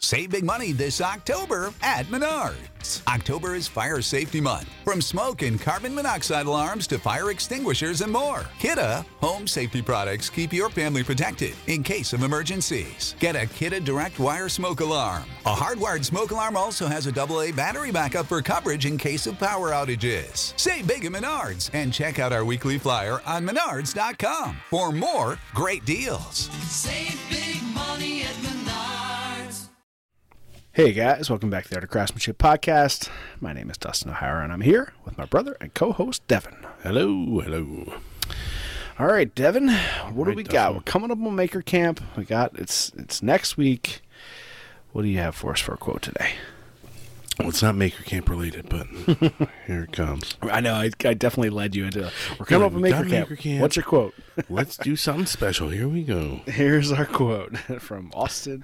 Save big money this October at Menards. October is Fire Safety Month. From smoke and carbon monoxide alarms to fire extinguishers and more. Kidde home safety products keep your family protected in case of emergencies. Get a Kidde Direct Wire Smoke Alarm. A hardwired smoke alarm also has a AA battery backup for coverage in case of power outages. Save big at Menards and check out our weekly flyer on menards.com for more great deals. Save big money at Menards. Hey guys, welcome back to the Art of Craftsmanship Podcast. My name is Dustin O'Hara, and I'm here with my brother and co-host Devin. Hello, hello. All right, Devin, what do we Dustin. got? We're coming up on Maker Camp. It's next week. What do you have for us for a quote today? Well, it's not Maker Camp related, but here it comes. I know I definitely led you into. We're coming up on we Maker got Camp. Maker Camp. What's your quote? Let's do something special. Here we go. Here's our quote from Austin.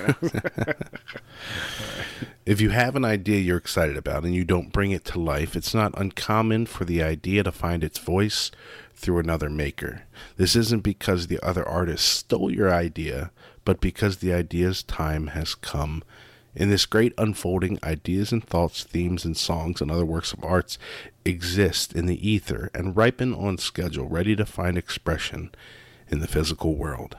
If you have an idea you're excited about and you don't bring it to life, it's not uncommon for the idea to find its voice through another maker. This isn't because the other artist stole your idea, but because the idea's time has come. In this great unfolding, ideas and thoughts, themes and songs and other works of arts exist in the ether and ripen on schedule, ready to find expression in the physical world.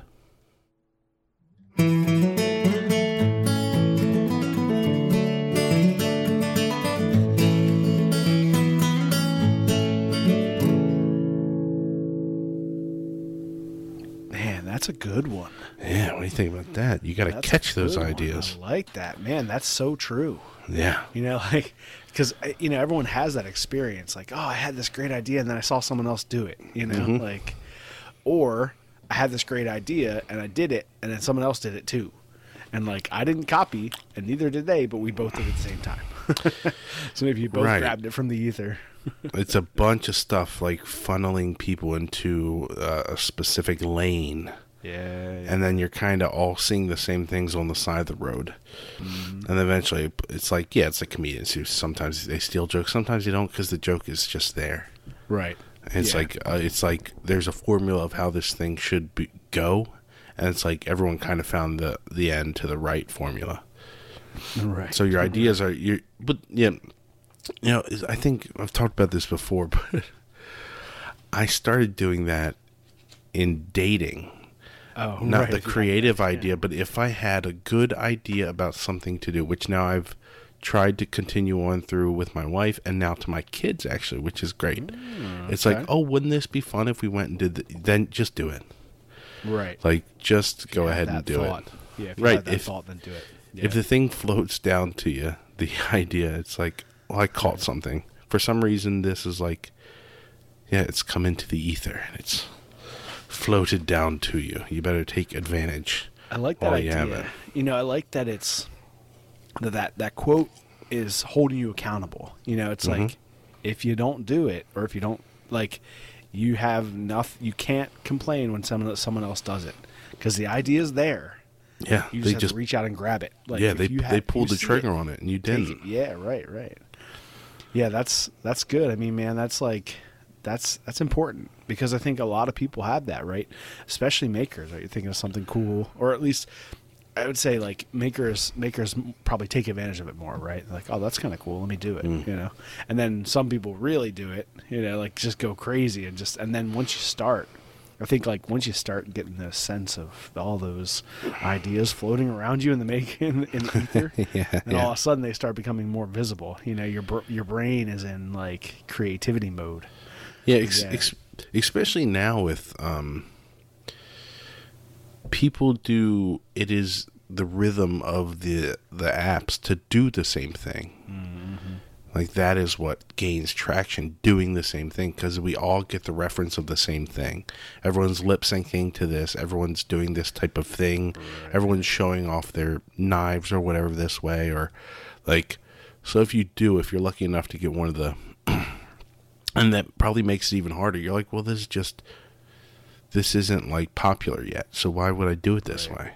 Man, that's a good one. Yeah, what do you think about that? You got to That's catch a those good one. ideas. I like that. Man, that's so true. Yeah. You know, like, because, you know, everyone has that experience. Like, oh, I had this great idea and then I saw someone else do it, you know, like, or I had this great idea and I did it and then someone else did it too. And like, I didn't copy and neither did they, but we both did it at the same time. So maybe you both Right. grabbed it from the ether. It's a bunch of stuff like funneling people into a specific lane. Yeah. And then you're kind of all seeing the same things on the side of the road. And eventually it's like, yeah, it's like comedians who sometimes they steal jokes, sometimes they don't because the joke is just there. Right. And it's like there's a formula of how this thing should go, and it's like everyone kind of found the end to the right formula. Right. So your ideas are but yeah, you know, I think I've talked about this before, but I started doing that in dating. Oh, Not right. the creative idea, but if I had a good idea about something to do, which now I've tried to continue on through with my wife and now to my kids, actually, which is great. It's like, oh, wouldn't this be fun if we went and did then just do it. Right. Like, just go ahead and do thought. it. Yeah, if you Right, had that if- thought, then do it. Yeah. If the thing floats down to you, the idea, it's like, well, I caught something. For some reason, this is like, yeah, it's come into the ether and it's floated down to you. You better take advantage. I like that while you have idea. it. You know, I like that it's that quote is holding you accountable. You know, it's like if you don't do it, or if you don't like, you have nothing. You can't complain when someone else does it because the idea is there. Yeah, You they just have to reach out and grab it. Like, yeah, if they you they pulled you the see trigger it, on it and you take didn't. it. Yeah, right. Yeah, that's good. I mean, man, that's like that's important because I think a lot of people have that, right? Especially makers, right? You're thinking of something cool, or at least I would say like makers probably take advantage of it more, right? Like, oh, that's kind of cool. Let me do it, you know. And then some people really do it, you know, like just go crazy and then once you start, I think like once you start getting the sense of all those ideas floating around you in the in the ether, and all of a sudden they start becoming more visible. You know, your brain is in like creativity mode. Yeah, especially now with people do. It is the rhythm of the apps to do the same thing. Like that is what gains traction, doing the same thing, because we all get the reference of the same thing. Everyone's lip syncing to this. Everyone's doing this type of thing. Right. Everyone's showing off their knives or whatever this way, or like. So if you're lucky enough to get one of the, and that probably makes it even harder. You're like, well, this isn't like popular yet, so why would I do it this way?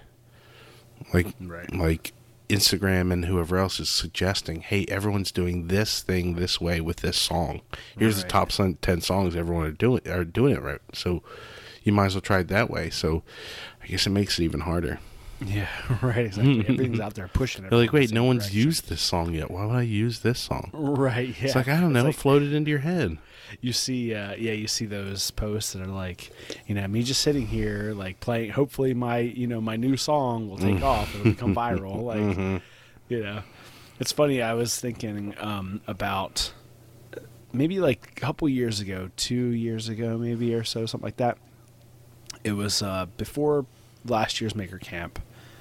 Like Instagram and whoever else is suggesting, hey, everyone's doing this thing this way with this song. Here's the top 10 songs everyone are doing it right. So you might as well try it that way. So I guess it makes it even harder. Yeah, right. Exactly. Everything's out there pushing it. They're like, wait, no one's used this song yet. Why would I use this song? Right. Yeah. It's like, I don't know. It floated into your head. You see, you see those posts that are like, me just sitting here, like playing. Hopefully, my new song will take off. It'll become viral. Like, it's funny. I was thinking about maybe like a couple years ago, 2 years ago, maybe or so, something like that. It was before last year's Maker Camp,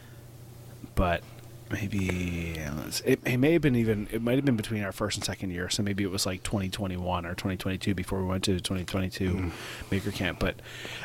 but maybe it may have been it might have been between our first and second year, so maybe it was like 2021 or 2022 before we went to 2022 Maker Camp. But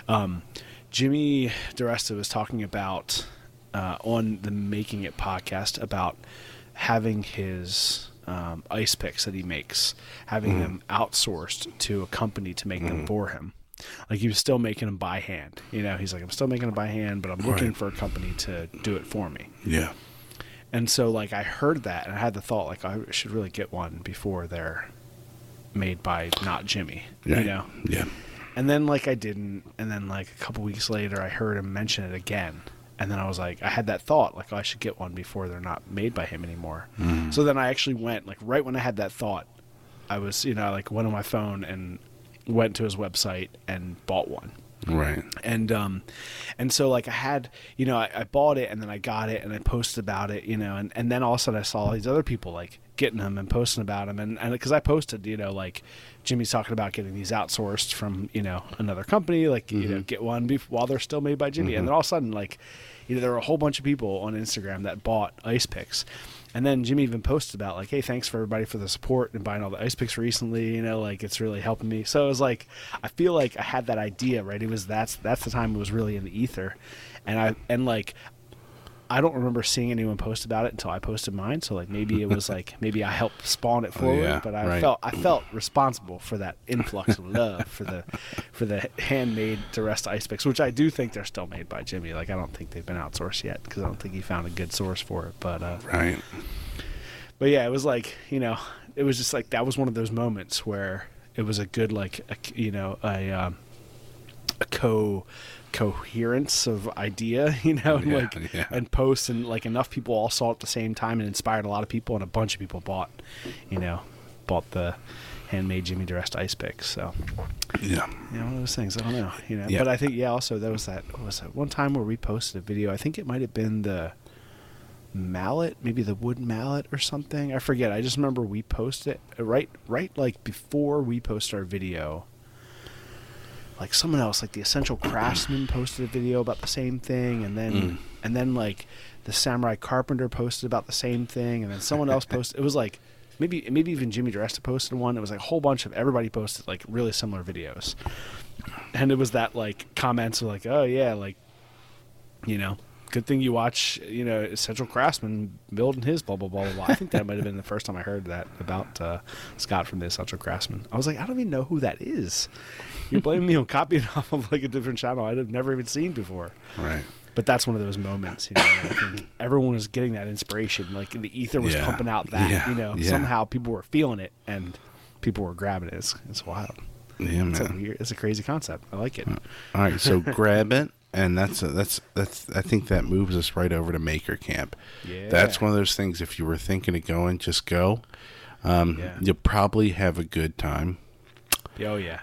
Jimmy DiResta was talking about on the Making It podcast about having his ice picks that he makes, having them outsourced to a company to make them for him. Like, he was still making them by hand. He's like, I'm still making them by hand, but I'm looking for a company to do it for me. Yeah. And so, like, I heard that, and I had the thought, like, I should really get one before they're made by not Jimmy, Yeah. And then, like, I didn't. And then, like, a couple weeks later, I heard him mention it again. And then I was like, I had that thought, like, I should get one before they're not made by him anymore. So then I actually went, like, right when I had that thought, I was, like, went on my phone and went to his website and bought one. Right. And so, like, I had, I bought it, and then I got it, and I posted about it, and then all of a sudden I saw all these other people, like, getting them and posting about them. And because I posted, like, Jimmy's talking about getting these outsourced from, another company, like, get one while they're still made by Jimmy. And then all of a sudden, like, there were a whole bunch of people on Instagram that bought ice picks. And then Jimmy even posted about, like, hey, thanks for everybody for the support and buying all the ice picks recently. Like, it's really helping me. So it was like, I feel like I had that idea, right? It was that's the time it was really in the ether, and I don't remember seeing anyone post about it until I posted mine. So, like, maybe it was like maybe I helped spawn it forward, but I felt responsible for that influx of love for the handmade DiResta ice picks, which I do think they're still made by Jimmy. Like, I don't think they've been outsourced yet because I don't think he found a good source for it. But right. But yeah, it was like, it was just like, that was one of those moments where it was a good, like, a coherence of idea, and posts, and like enough people all saw it at the same time and inspired a lot of people, and a bunch of people bought the handmade Jimmy DiResta ice picks. So one of those things. I don't know, But I think also there was that one time where we posted a video. I think it might have been the mallet, maybe the wood mallet or something. I forget. I just remember we posted it right like before we posted our video. Like, someone else, like the Essential Craftsman, posted a video about the same thing, and then like the Samurai Carpenter posted about the same thing, and then someone else posted. It was like maybe even Jimmy DiResta posted one. It was like a whole bunch of everybody posted like really similar videos, and it was that like comments of like, oh yeah, like, good thing you watch, Essential Craftsman building his blah, blah, blah, blah, blah. I think that might have been the first time I heard that about Scott from the Essential Craftsman. I was like, I don't even know who that is. You're blaming me on copying off of like a different channel I'd have never even seen before. Right. But that's one of those moments, I think everyone was getting that inspiration. Like, the ether was pumping out that, somehow people were feeling it and people were grabbing it. It's wild. Yeah, it's man. It's a crazy concept. I like it. All right, so grab it. And that's I think that moves us right over to Maker Camp. Yeah. That's one of those things, if you were thinking of going, just go. You'll probably have a good time. Oh yeah.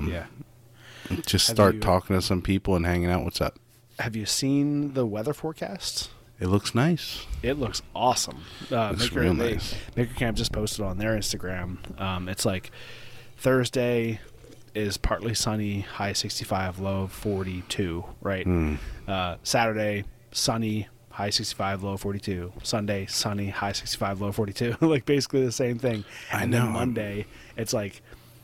Just start talking to some people and hanging out. What's up? Have you seen the weather forecast? It looks nice. It looks awesome. Looks real nice. Maker Camp just posted on their Instagram. It's like Thursday is partly sunny, high 65, low 42, right? Saturday, sunny, high 65, low 42. Sunday, sunny, high 65, low 42. Like, basically the same thing. And then Monday, it's like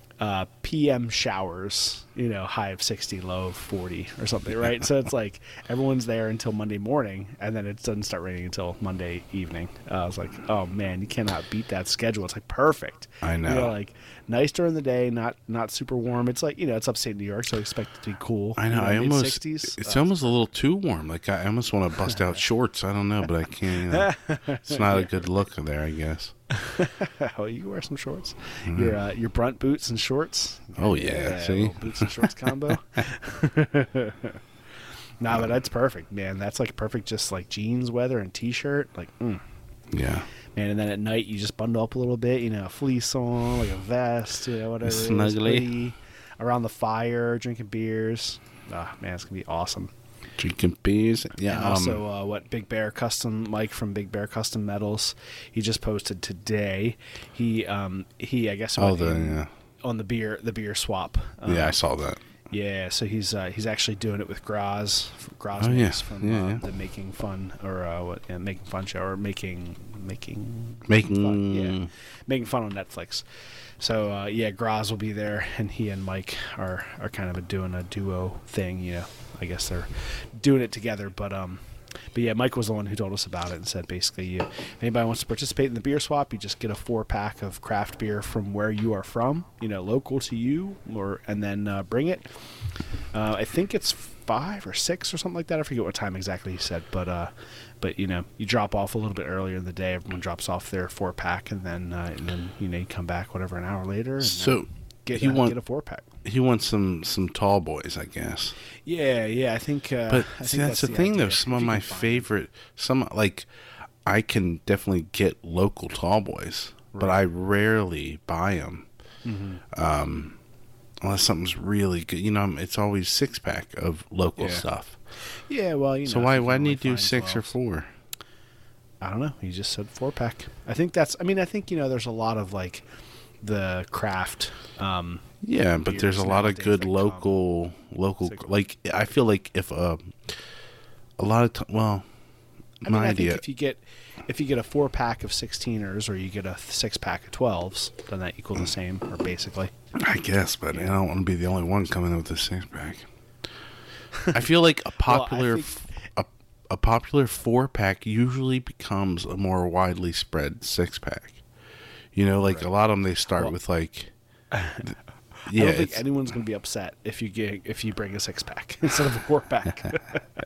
PM showers, high of 60, low of 40 or something, right? So it's like everyone's there until Monday morning, and then it doesn't start raining until Monday evening. I was like, oh man, you cannot beat that schedule. It's like perfect. I know. Like, nice during the day, not super warm. It's like, it's upstate New York, so I expect it to be cool. I know. I almost 60s. It's almost a little too warm. Like, I almost want to bust out shorts. I don't know, but I can't. It's not a good look there, I guess. Oh, you can wear some shorts. Your brunt boots and shorts. Oh yeah, see, boots and shorts combo. No, but that's perfect, man. That's like perfect, just like jeans weather and t-shirt. Like, Yeah. man. And then at night, you just bundle up a little bit, a fleece on, like a vest, whatever. it is, Snuggly. hoodie, around the fire, drinking beers. Ah, man, it's gonna be awesome. Drinking beers. Yeah. And also, what Big Bear Custom, Mike from Big Bear Custom Metals, he just posted today. He I guess went in on the beer swap. Yeah, I saw that. Yeah, so he's actually doing it with Graz Oh, Mix yeah. from Yeah. the Making Fun Making Fun show, or making fun, Making Fun on Netflix. So Graz will be there, and he and Mike are kind of doing a duo thing. I guess they're doing it together, but yeah, Mike was the one who told us about it and said basically, if anybody wants to participate in the beer swap, you just get a 4-pack of craft beer from where you are from, local to you, and then bring it. I think it's 5 or 6 or something like that. I forget what time exactly he said, but you drop off a little bit earlier in the day. Everyone drops off their 4-pack, and then you come back whatever an hour later. And So get a 4-pack. He wants some tall boys, I guess. Yeah, I think. But I see, think that's the the thing, idea. though. Some If of you my can find them. favorite, I can definitely get local tall boys, but I rarely buy them. Unless something's really good. It's always 6-pack of local stuff. Yeah, well, So why didn't you do 6 or 4? I don't know. He just said 4-pack. I think there's a lot of like the craft. Yeah, but beers there's a lot of nowadays good that local. Like I feel like if a lot of my I idea. think if you get a 4-pack of 16ers or you get a 6-pack of 12s, then that equals the same, or basically. I guess, but I don't want to be the only one coming in with a 6-pack. I feel like a popular a popular 4-pack usually becomes a more widely spread 6-pack. A lot of them, they start with like. I don't think anyone's going to be upset if you bring a 6-pack instead of a 4-pack.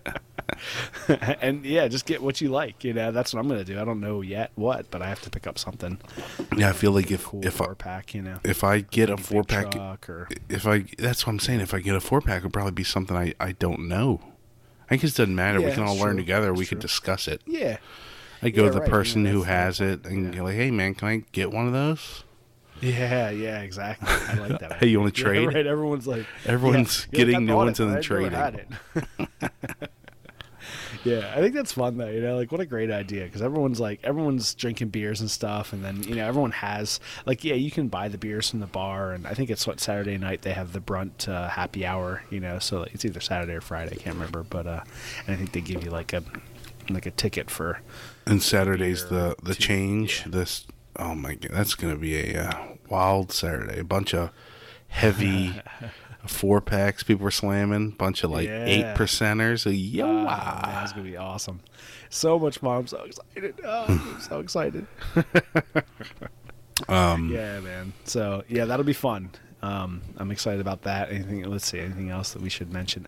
And yeah, just get what you like. That's what I'm going to do. I don't know yet what, but I have to pick up something. Yeah, I feel like if 4-pack, if I get a Big 4-pack, truck or that's what I'm saying. If I get a 4-pack, it'll probably be something I don't know. I guess it doesn't matter. We Yeah, can all that's learn true. together. That's We could true. discuss it. yeah. I go Yeah, to the right. person who That's has the it point. and go like, "Hey, man, can I get one of those?" Yeah, exactly. I like that. Hey, you wanna idea. trade? Yeah, right. Everyone's getting I new bought ones it, and but then I trading. never had it. Yeah, I think that's fun though. Like what a great idea, because everyone's drinking beers and stuff, and then everyone has you can buy the beers from the bar, and I think it's Saturday night they have the Brunt happy hour. So it's either Saturday or Friday, I can't remember, but and I think they give you like a ticket for. And Saturday's the Beer, change. yeah. This, oh my god, that's gonna be a wild Saturday. A bunch of heavy 4-packs people were slamming. Bunch of 8%ers. Man, it's gonna be awesome. So much fun. I'm so excited. Oh, I'm so excited. Yeah, man. So yeah, that'll be fun. I'm excited about that. Anything else that we should mention?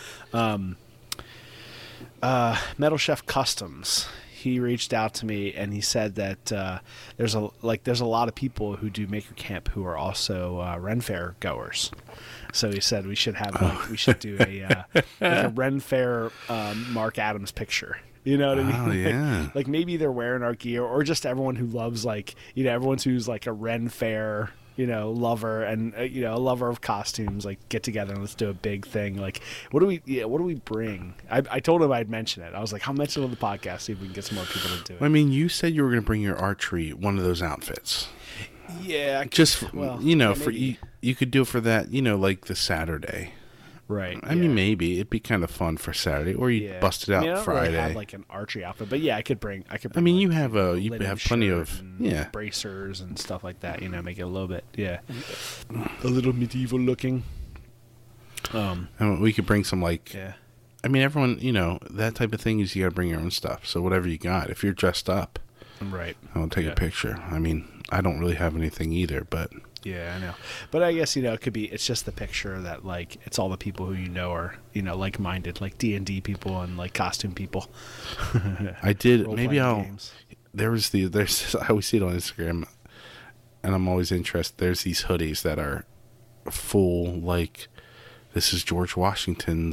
Metal Chef Customs. He reached out to me and he said that there's a lot of people who do Maker Camp who are also Ren Fair goers. So he said we should do a Ren Fair Mark Adams picture. You know what I mean? Oh, yeah. Like maybe they're wearing our gear, or just everyone who loves everyone who's like a Ren Fair lover and a lover of costumes, like get together and let's do a big thing. Like what do we bring? I told him I'd mention it. I was like, I'll mention it on the podcast, see if we can get some more people to do it. I mean, you said you were going to bring your archery one of those outfits. Yeah, for you could do it for that, like the Saturday. right. I mean, maybe it'd be kind of fun for Saturday, or you bust it out I don't Friday. really have like an archery outfit, but yeah, I could bring. I mean, like, you have linen plenty shirt of and bracers and stuff like that. Make it a little bit, a little medieval looking. And we could bring some Yeah. I mean, everyone, that type of thing is you got to bring your own stuff. So whatever you got, if you're dressed up, Right. I'll take a picture. I mean, I don't really have anything either, but Yeah, I know. But I guess, it could be, it's just the picture that, it's all the people who are, like-minded, like D&D people and, costume people. I did, Role-playing maybe I'll, games. there's, I always see it on Instagram, and I'm always interested. There's these hoodies that are full, this is George Washington's,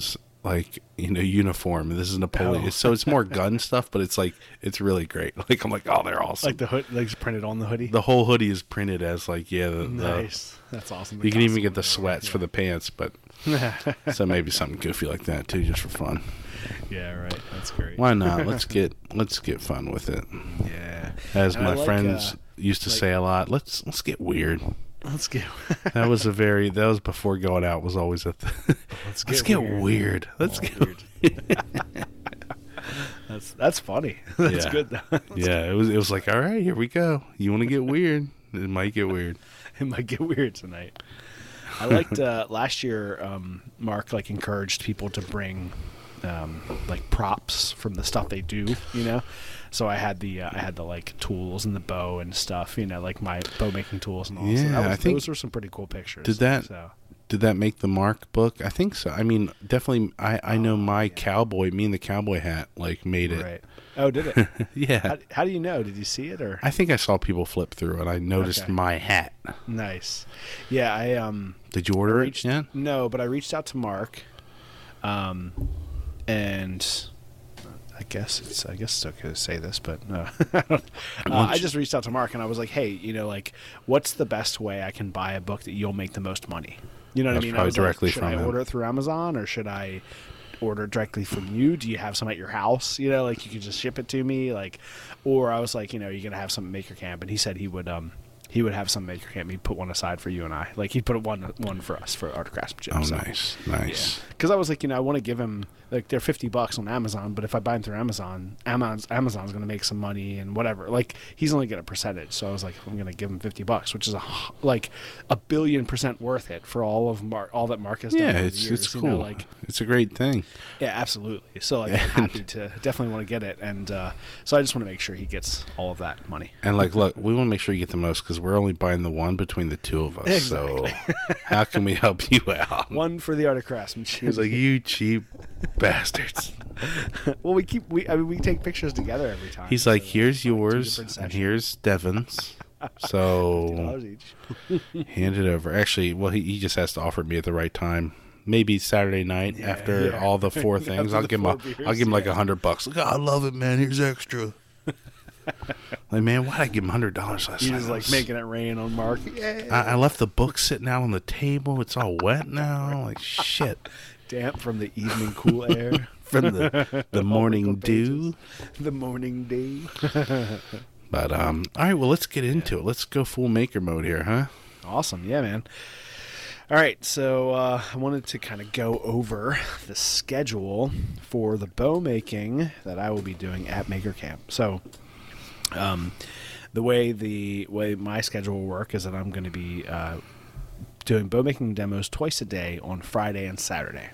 like, uniform. This is Napoleon. Oh. So it's more gun stuff, but it's like, it's really great. Like, I'm like, oh, they're awesome. Like the hood, like it's printed on the hoodie. The whole hoodie is printed as like, Nice. That's awesome. you can even get the sweats for the pants, but so maybe something goofy like that too, just for fun. Yeah, right. That's great. Why not? Let's get fun with it. Yeah. As And I my like, friends used to say a lot, let's get weird. Let's get. That was before going out was always let's get weird. Let's get weird. That's funny. That's Yeah. good though. Yeah, it was like, all right, here we go. You want to get weird? It might get weird. It might get weird tonight. I liked last year. Mark like encouraged people to bring like props from the stuff they do. So I had the like tools and the bow and stuff. Like my bow making tools and all. Yeah, so I think those were some pretty cool pictures. Did that make the Mark book? I think so. I mean, definitely. I know my cowboy, me and the cowboy hat, like made it. Right. Oh, did it? Yeah. How do you know? Did you see it or? I think I saw people flip through and I noticed Okay. my hat. Nice. Yeah, I Did you order it yet? No, but I reached out to Mark, and I guess it's okay to say this, but no. I just reached out to Mark and I was like, hey, like, what's the best way I can buy a book that you'll make the most money? You know what I That's mean? I probably was like, directly should from I him. order it through Amazon or should I order it directly from you? Do you have some at your house? Like you could just ship it to me, like, or I was like, you're gonna have some at Maker Camp, and he said he would have some Maker Camp. He'd put one aside for you and I. Like he'd put one for us for art craftsmanship. Oh, so. nice. Because I was like, I want to give him, like, they're $50 on Amazon, but if I buy them through Amazon's going to make some money and whatever. Like, he's only getting a percentage. So I was like, I'm going to give him $50, which is like a $1,000,000,000 worth it for all that Mark has done. Yeah, over the it's years, cool. like, it's a great thing. yeah, absolutely. So like, I'm happy to definitely want to get it, and so I just want to make sure he gets all of that money. And like, look, we want to make sure you get the most because we're only buying the one between the two of us. Exactly. So how can we help you out? One for the art of craftsmanship. He's like, you cheap bastards. Well, we take pictures together every time. He's like, so here's it's like two yours different and sessions. here's Devin's. So $50 each. hand it over. Actually, well, he just has to offer it me at the right time. Maybe Saturday night after yeah. all the four things. After I'll the give him four beers, I'll give him like $100. Look, I love it, man. Here's extra. Like, man, why'd I give him $100 last night? He's just like making it rain on Mark. Yeah. I left the book sitting out on the table. It's all wet now. Like, shit. Damp from the evening cool air. From the morning dew. The morning dew. But all right, well, let's get into it. Let's go full maker mode here, huh? Awesome. Yeah, man. All right, so I wanted to kind of go over the schedule for the bow making that I will be doing at Maker Camp. So the way my schedule will work is that I'm going to be doing bow making demos twice a day on Friday and Saturday.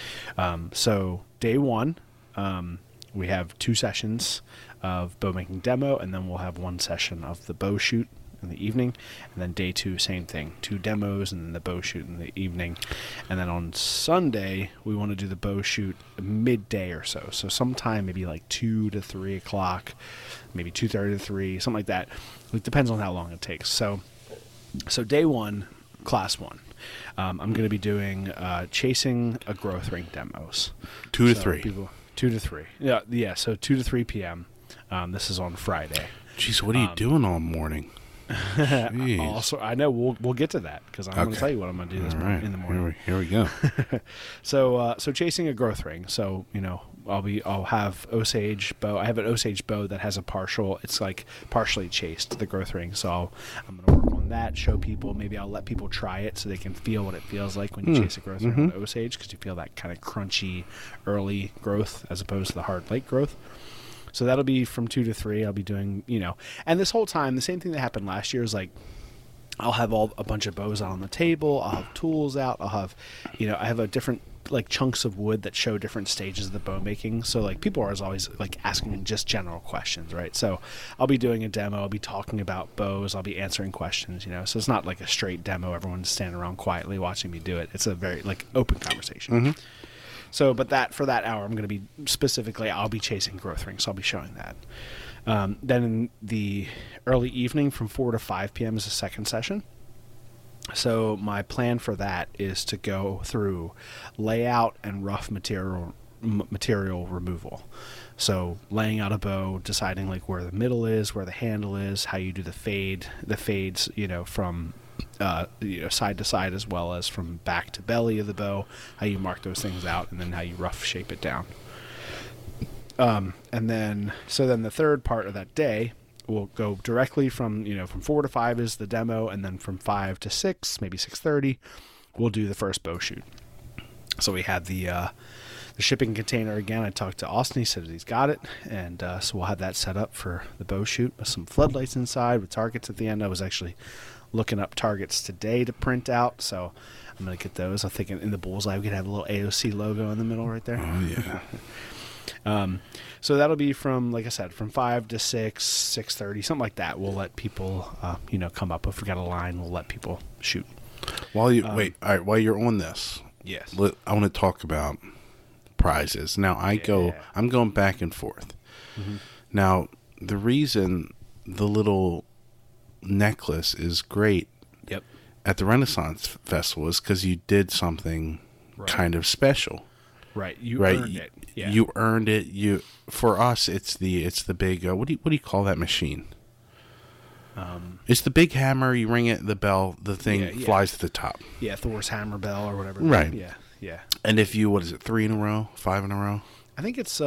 So day one, we have 2 sessions of bow making demo, and then we'll have 1 session of the bow shoot in the evening, and then day 2, same thing, 2 demos and then the bow shoot in the evening. And then on Sunday we want to do the bow shoot midday or so sometime maybe like 2 to 3 o'clock, maybe 2:30 to 3, something like that. It depends on how long it takes. So day 1, class 1, I'm going to be doing chasing a growth ring demos. 2 to So 3. 2 to 3. Yeah, so 2 to 3 p.m. This is on Friday. Jeez, what are you doing all morning? Jeez. Also, I know we'll get to that because I'm going to Okay. tell you what I'm going to do All right, in the morning. Here we go. So chasing a growth ring. So I'll have Osage bow. I have an Osage bow that has it's like partially chased the growth ring. So I'm going to work on that. Show people. Maybe I'll let people try it so they can feel what it feels like when you chase a growth ring on Osage, because you feel that kind of crunchy early growth as opposed to the hard late growth. So that'll be from 2 to 3. I'll be doing, and this whole time, the same thing that happened last year is like, I'll have a bunch of bows out on the table. I'll have tools out. I'll have, I have a different like chunks of wood that show different stages of the bow making. So like people are always like asking just general questions, right? So I'll be doing a demo. I'll be talking about bows. I'll be answering questions, So it's not like a straight demo. Everyone's standing around quietly watching me do it. It's a very like open conversation. So, but for that hour, I'm going to be specifically, I'll be chasing growth rings. So I'll be showing that. Then in the early evening from 4 to 5 p.m. is the second session. So my plan for that is to go through layout and rough material removal. So laying out a bow, deciding like where the middle is, where the handle is, how you do the fades, from side to side as well as from back to belly of the bow, how you mark those things out, and then how you rough shape it down. And then the third part of that day will go directly from 4 to 5 is the demo, and then from 5 to 6, maybe 6:30, we'll do the first bow shoot. So we had the shipping container again. I talked to Austin. He said he's got it, and so we'll have that set up for the bow shoot with some floodlights inside with targets at the end. I was actually looking up targets today to print out, so I'm gonna get those. I'm thinking in the bullseye we could have a little AOC logo in the middle right there. Oh yeah. So that'll be from, like I said, from 5 to 6, 6:30, something like that. We'll let people, come up. If we got a line, we'll let people shoot. While you all right, while you're on this, Yes. I want to talk about prizes. Now I'm going back and forth. Mm-hmm. Now the reason the little necklace is great Yep. at the Renaissance Festival is because you did something kind of special. Right. You earned it. Yeah. You earned it. For us, it's the big. What do you call that machine? It's the big hammer. You ring it, the bell, the thing flies to the top. Yeah, Thor's hammer bell or whatever. Right. Yeah. Yeah. And if you, 3 in a row, 5 in a row? I think it's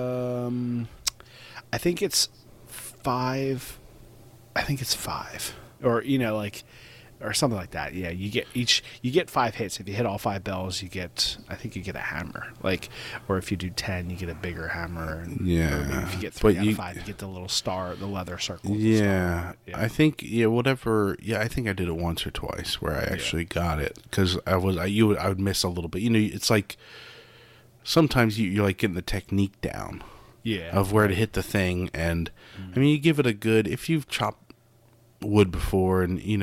5. I think it's 5. Or or something like that. Yeah, you get 5 hits. If you hit all 5 bells, you get a hammer. Or if you do 10, you get a bigger hammer. And, Yeah. Or maybe if you get 3 out of 5, you get the little star, the leather circle. Yeah. Yeah. I think whatever. Yeah, I think I did it once or twice where I actually got it because I would miss a little bit. It's like sometimes you're like getting the technique down. Yeah. Of where to hit the thing, and I mean you give it a good. If you've chopped wood before, and you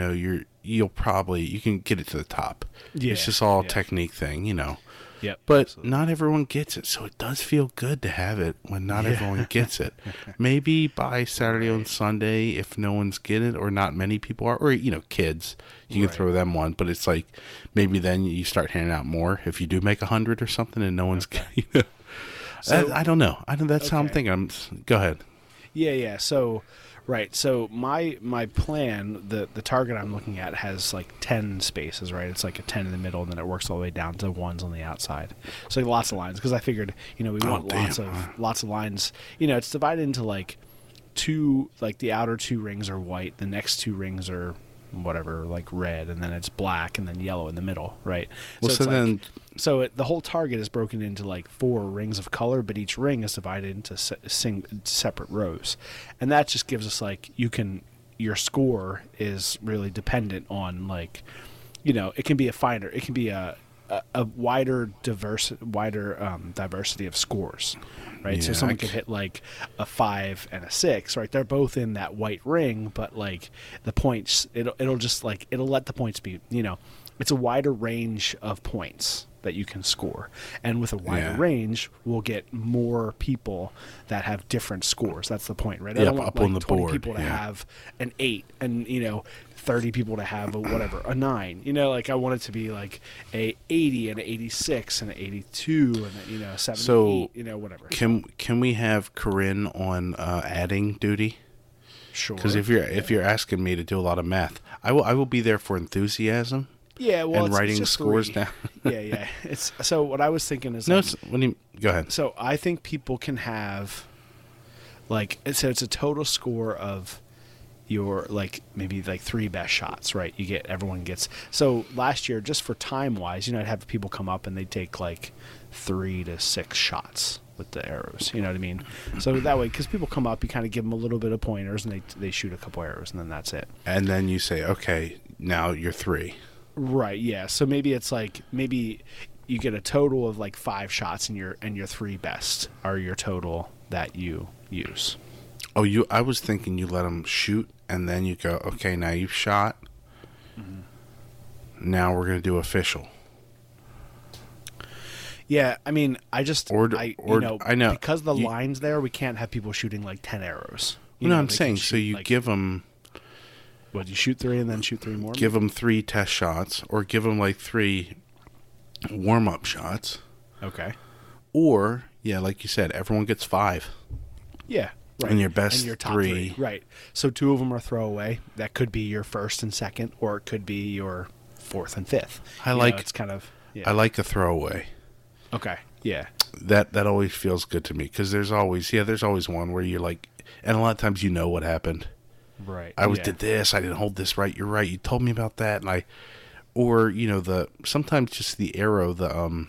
can get it to the top. Yeah, It's just all yeah. technique thing, Yep. But absolutely. not everyone gets it, so it does feel good to have it when not everyone gets it. Maybe by Saturday and Sunday, if no one's getting it, or not many people are, or kids, you can throw them one. But it's like maybe then you start handing out more if you do make 100 or something, and no one's getting. So- I don't know. That's how I'm thinking. Go ahead. Yeah. So, right. So my plan, the target I'm looking at has like 10 spaces, right? It's like a 10 in the middle, and then it works all the way down to 1s on the outside. So like lots of lines, because I figured, we want lots of lines. It's divided into like 2, like the outer 2 rings are white, the next 2 rings are whatever, like red, and then it's black, and then yellow in the middle, right? Well, so then the whole target is broken into like 4 rings of color, but each ring is divided into separate rows, and that just gives us your score is really dependent on it can be it can be a wider diversity of scores, right? So Yeah, someone could hit like a 5 and a 6, right? They're both in that white ring, but like the points, it'll just it'll let the points be, it's a wider range of points that you can score, and with a wider range, we'll get more people that have different scores. That's the point, right? I don't want up on the 20 board, people to have an 8, and 30 people to have a 9. I want it to be like a 80 and an 86 and an 82 and a 78. So whatever. Can we have Corinne on adding duty? Sure. Because if you're asking me to do a lot of math, I will be there for enthusiasm. Yeah, well, and writing just scores 3. down. yeah. It's so what I was thinking is No, go ahead. So I think people can have it's a total score of your maybe 3 best shots, right? Everyone gets. So last year, just for time wise, I'd have people come up and they'd take 3 to 6 shots with the arrows. You know what I mean? So that way, because people come up, you kind of give them a little bit of pointers, and they shoot a couple arrows, and then that's it. And then you say, okay, now you're 3. Right. Yeah. So maybe it's maybe you get a total of 5 shots, and your 3 best are your total that you use. Oh, I was thinking you let them shoot, and then you go, okay, now you've shot. Mm-hmm. Now we're going to do official. Yeah, I mean, I know because the line's there, we can't have people shooting 10 arrows. I'm saying, so you give them. What, you shoot 3 and then shoot 3 more? Give them 3 test shots, or give them like 3 warm-up shots. Okay. Or, yeah, like you said, everyone gets 5. Yeah. Right. And your best and your top 3. Right. So 2 of them are throwaway. That could be your first and second, or it could be your fourth and fifth. It's kind of. Yeah. I like a throwaway. Okay. Yeah. That always feels good to me, because there's always one where you're like, and a lot of times you know what happened. Right. I did this. I didn't hold this right. You're right. You told me about that, and or sometimes just the arrow, the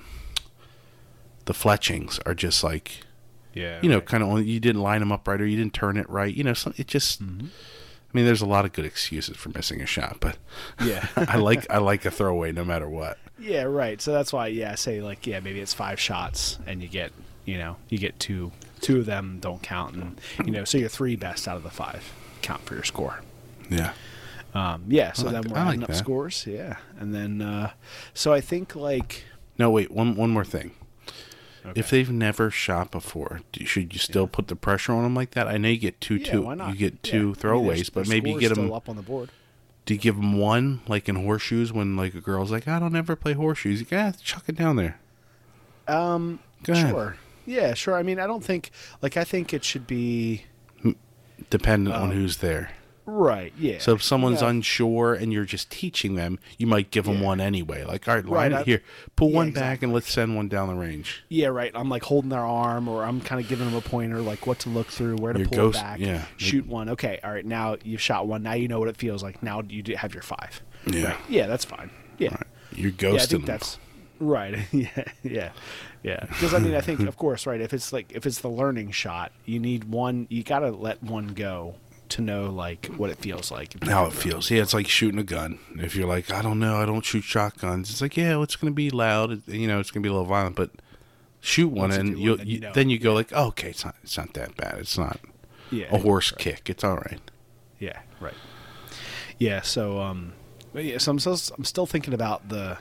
fletchings are just like, yeah, kind of, you didn't line them up right, or you didn't turn it right. It just. Mm-hmm. I mean, there's a lot of good excuses for missing a shot, but yeah, I like a throwaway no matter what. Yeah, right. So that's why, I say maybe it's 5 shots, and you get two of them don't count, and so your 3 best out of the 5 count for your score. Yeah. So then we're adding up scores. Yeah, and then so I think no, wait, one more thing. Okay. If they've never shot before, should you still put the pressure on them like that? I know you get two why not? you get 2 throwaways, but maybe you get them up on the board. Do you give them 1 like in horseshoes when like a girl's like, I don't ever play horseshoes? You gotta chuck it down there. Go ahead. Sure. Yeah, sure. I mean, I don't think I think it should be dependent on who's there. Right. Yeah. So if someone's unsure and you're just teaching them, you might give them 1 anyway. Like, all right, line it here, pull 1 back, and let's send 1 down the range. Yeah, right. I'm like holding their arm, or I'm kind of giving them a pointer, like what to look through, where to pull it back. Yeah. Shoot 1. Okay. All right. Now you've shot 1. Now you know what it feels like. Now you have your 5. Yeah. Right. Yeah, that's fine. Yeah. Right. You're ghosting I think them. that's right. Yeah. Because I mean, I think of course, right. If it's the learning shot, you need 1. You got to let 1 go to know like what it feels like. How it feels. Yeah, it's like shooting a gun. If you're like, I don't know, I don't shoot shotguns. It's like, yeah, well, it's going to be loud. It's going to be a little violent, but shoot one, and then you go like, oh, okay, it's not that bad. It's not a horse kick. It's all right. Yeah. Right. Yeah. So so I'm still thinking about the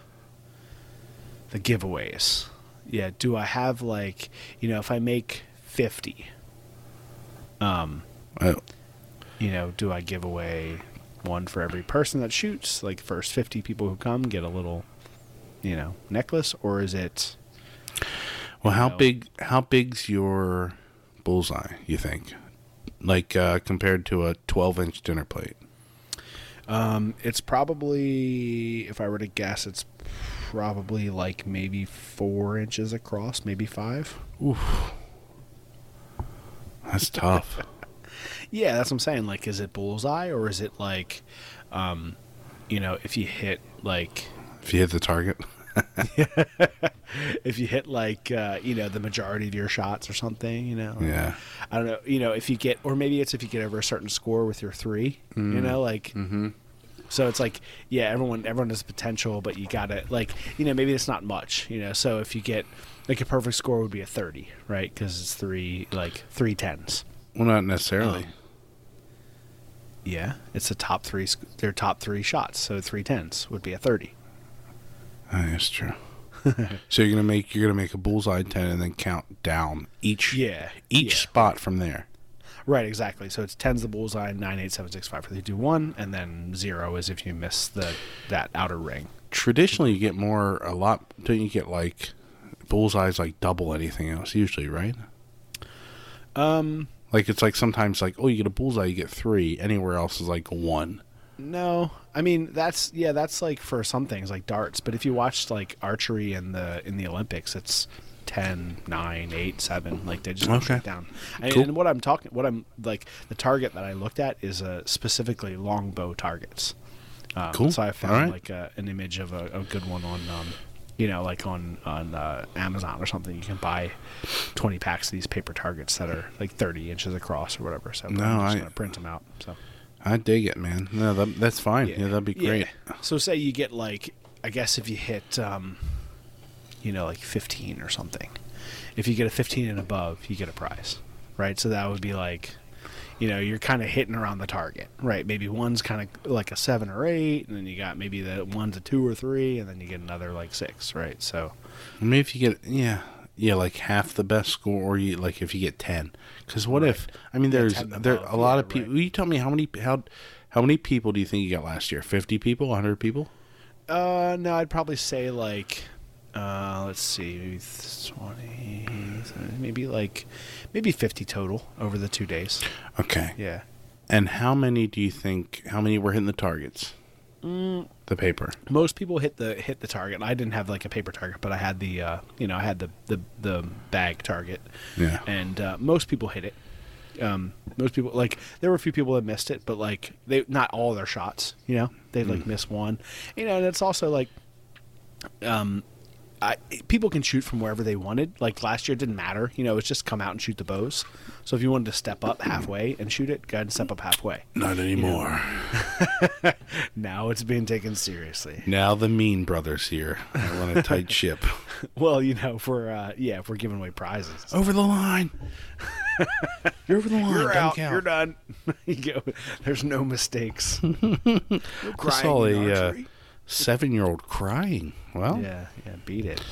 giveaways. Yeah. Do I have if I make 50, do I give away 1 for every person that shoots? Like, first 50 people who come get a little, necklace, or is it? Well, how big's your bullseye, you think? Like compared to a 12-inch dinner plate? It's probably, if I were to guess, it's probably like maybe 4 inches across, maybe 5. Oof. That's tough. Yeah, that's what I'm saying. Like, is it bullseye, or is it like, if you hit like... If you hit the target? If you hit the majority of your shots or something, Yeah. I don't know, if you get, or maybe it's if you get over a certain score with your 3, Mm-hmm. So it's like, yeah, everyone has potential, but you gotta maybe it's not much, so if you get like a perfect score would be a 30, right? Because it's 3 10s. Well, not necessarily. Yeah, it's the top 3. Their top 3 shots, so 3 10s would be a 30. Oh, that's true. So you're gonna make a bullseye 10 and then count down each spot from there. Right, exactly. So it's 10's the bullseye, 9, 8, 7, 6, 5, 4, 3, 2, 1, and then 0 is if you miss that outer ring. Traditionally, you get a lot. Don't you get like bullseyes like double anything else usually, right? Like it's like sometimes like, oh, you get a bullseye, you get 3. Anywhere else is like 1. No, I mean that's like for some things like darts, but if you watched like archery in the Olympics, it's 10, 9, 8, 7. Like they just straight down. Cool. And what I'm like the target that I looked at is specifically longbow targets. Cool. So I found an image of a good one on on Amazon or something. You can buy 20 packs of these paper targets that are like 30 inches across or whatever. So I'm just gonna print them out. So I dig it, man. No, that's fine. Yeah, that'd be great. So say you get like, I guess if you hit like 15 or something. If you get a 15 and above, you get a prize, right? So that would be like, you're kind of hitting around the target, right? Maybe one's kind of like a 7 or 8, and then you got maybe the one's a 2 or 3, and then you get another like 6, right? So maybe if you get, Yeah, like half the best score, or you like if you get 10. Because what if? I mean, there's 10 there above, a lot yeah, of people. right. Will you tell me how many people do you think you got last year? 50 people, 100 people? No, I'd probably say like, let's see, maybe 20, maybe 50 total over the 2 days. Okay. Yeah. And how many do you think? How many were hitting the targets? The paper. Most people hit the target. I didn't have like a paper target, but I had the I had the bag target. Yeah. And most people hit it. Most people, like, there were a few people that missed it, but like they not all their shots. They like miss one. And it's also like, people can shoot from wherever they wanted. Like last year, it didn't matter. It's just come out and shoot the bows. So if you wanted to step up halfway and shoot it, go ahead and step up halfway. Not anymore. Now it's being taken seriously. Now the Mean Brothers here. I want a tight ship. Well, if we're giving away prizes, Over the line. You're over the line. you're Don't out. count. You're done. You go. There's no mistakes. I saw a 7-year-old crying. Well, Yeah, beat it.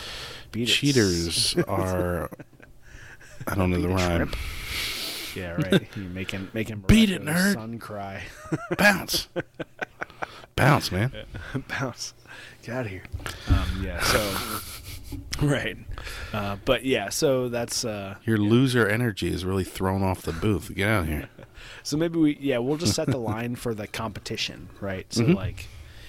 cheaters are. I don't know the rhyme. Yeah, right. You're making Beat it, Morocco's nerd. son cry. Bounce. Bounce, man. Bounce. Get out of here. So right. But yeah, so that's Your loser energy is really thrown off the booth. Get out of here. so maybe we'll just set the line for the competition, right? So like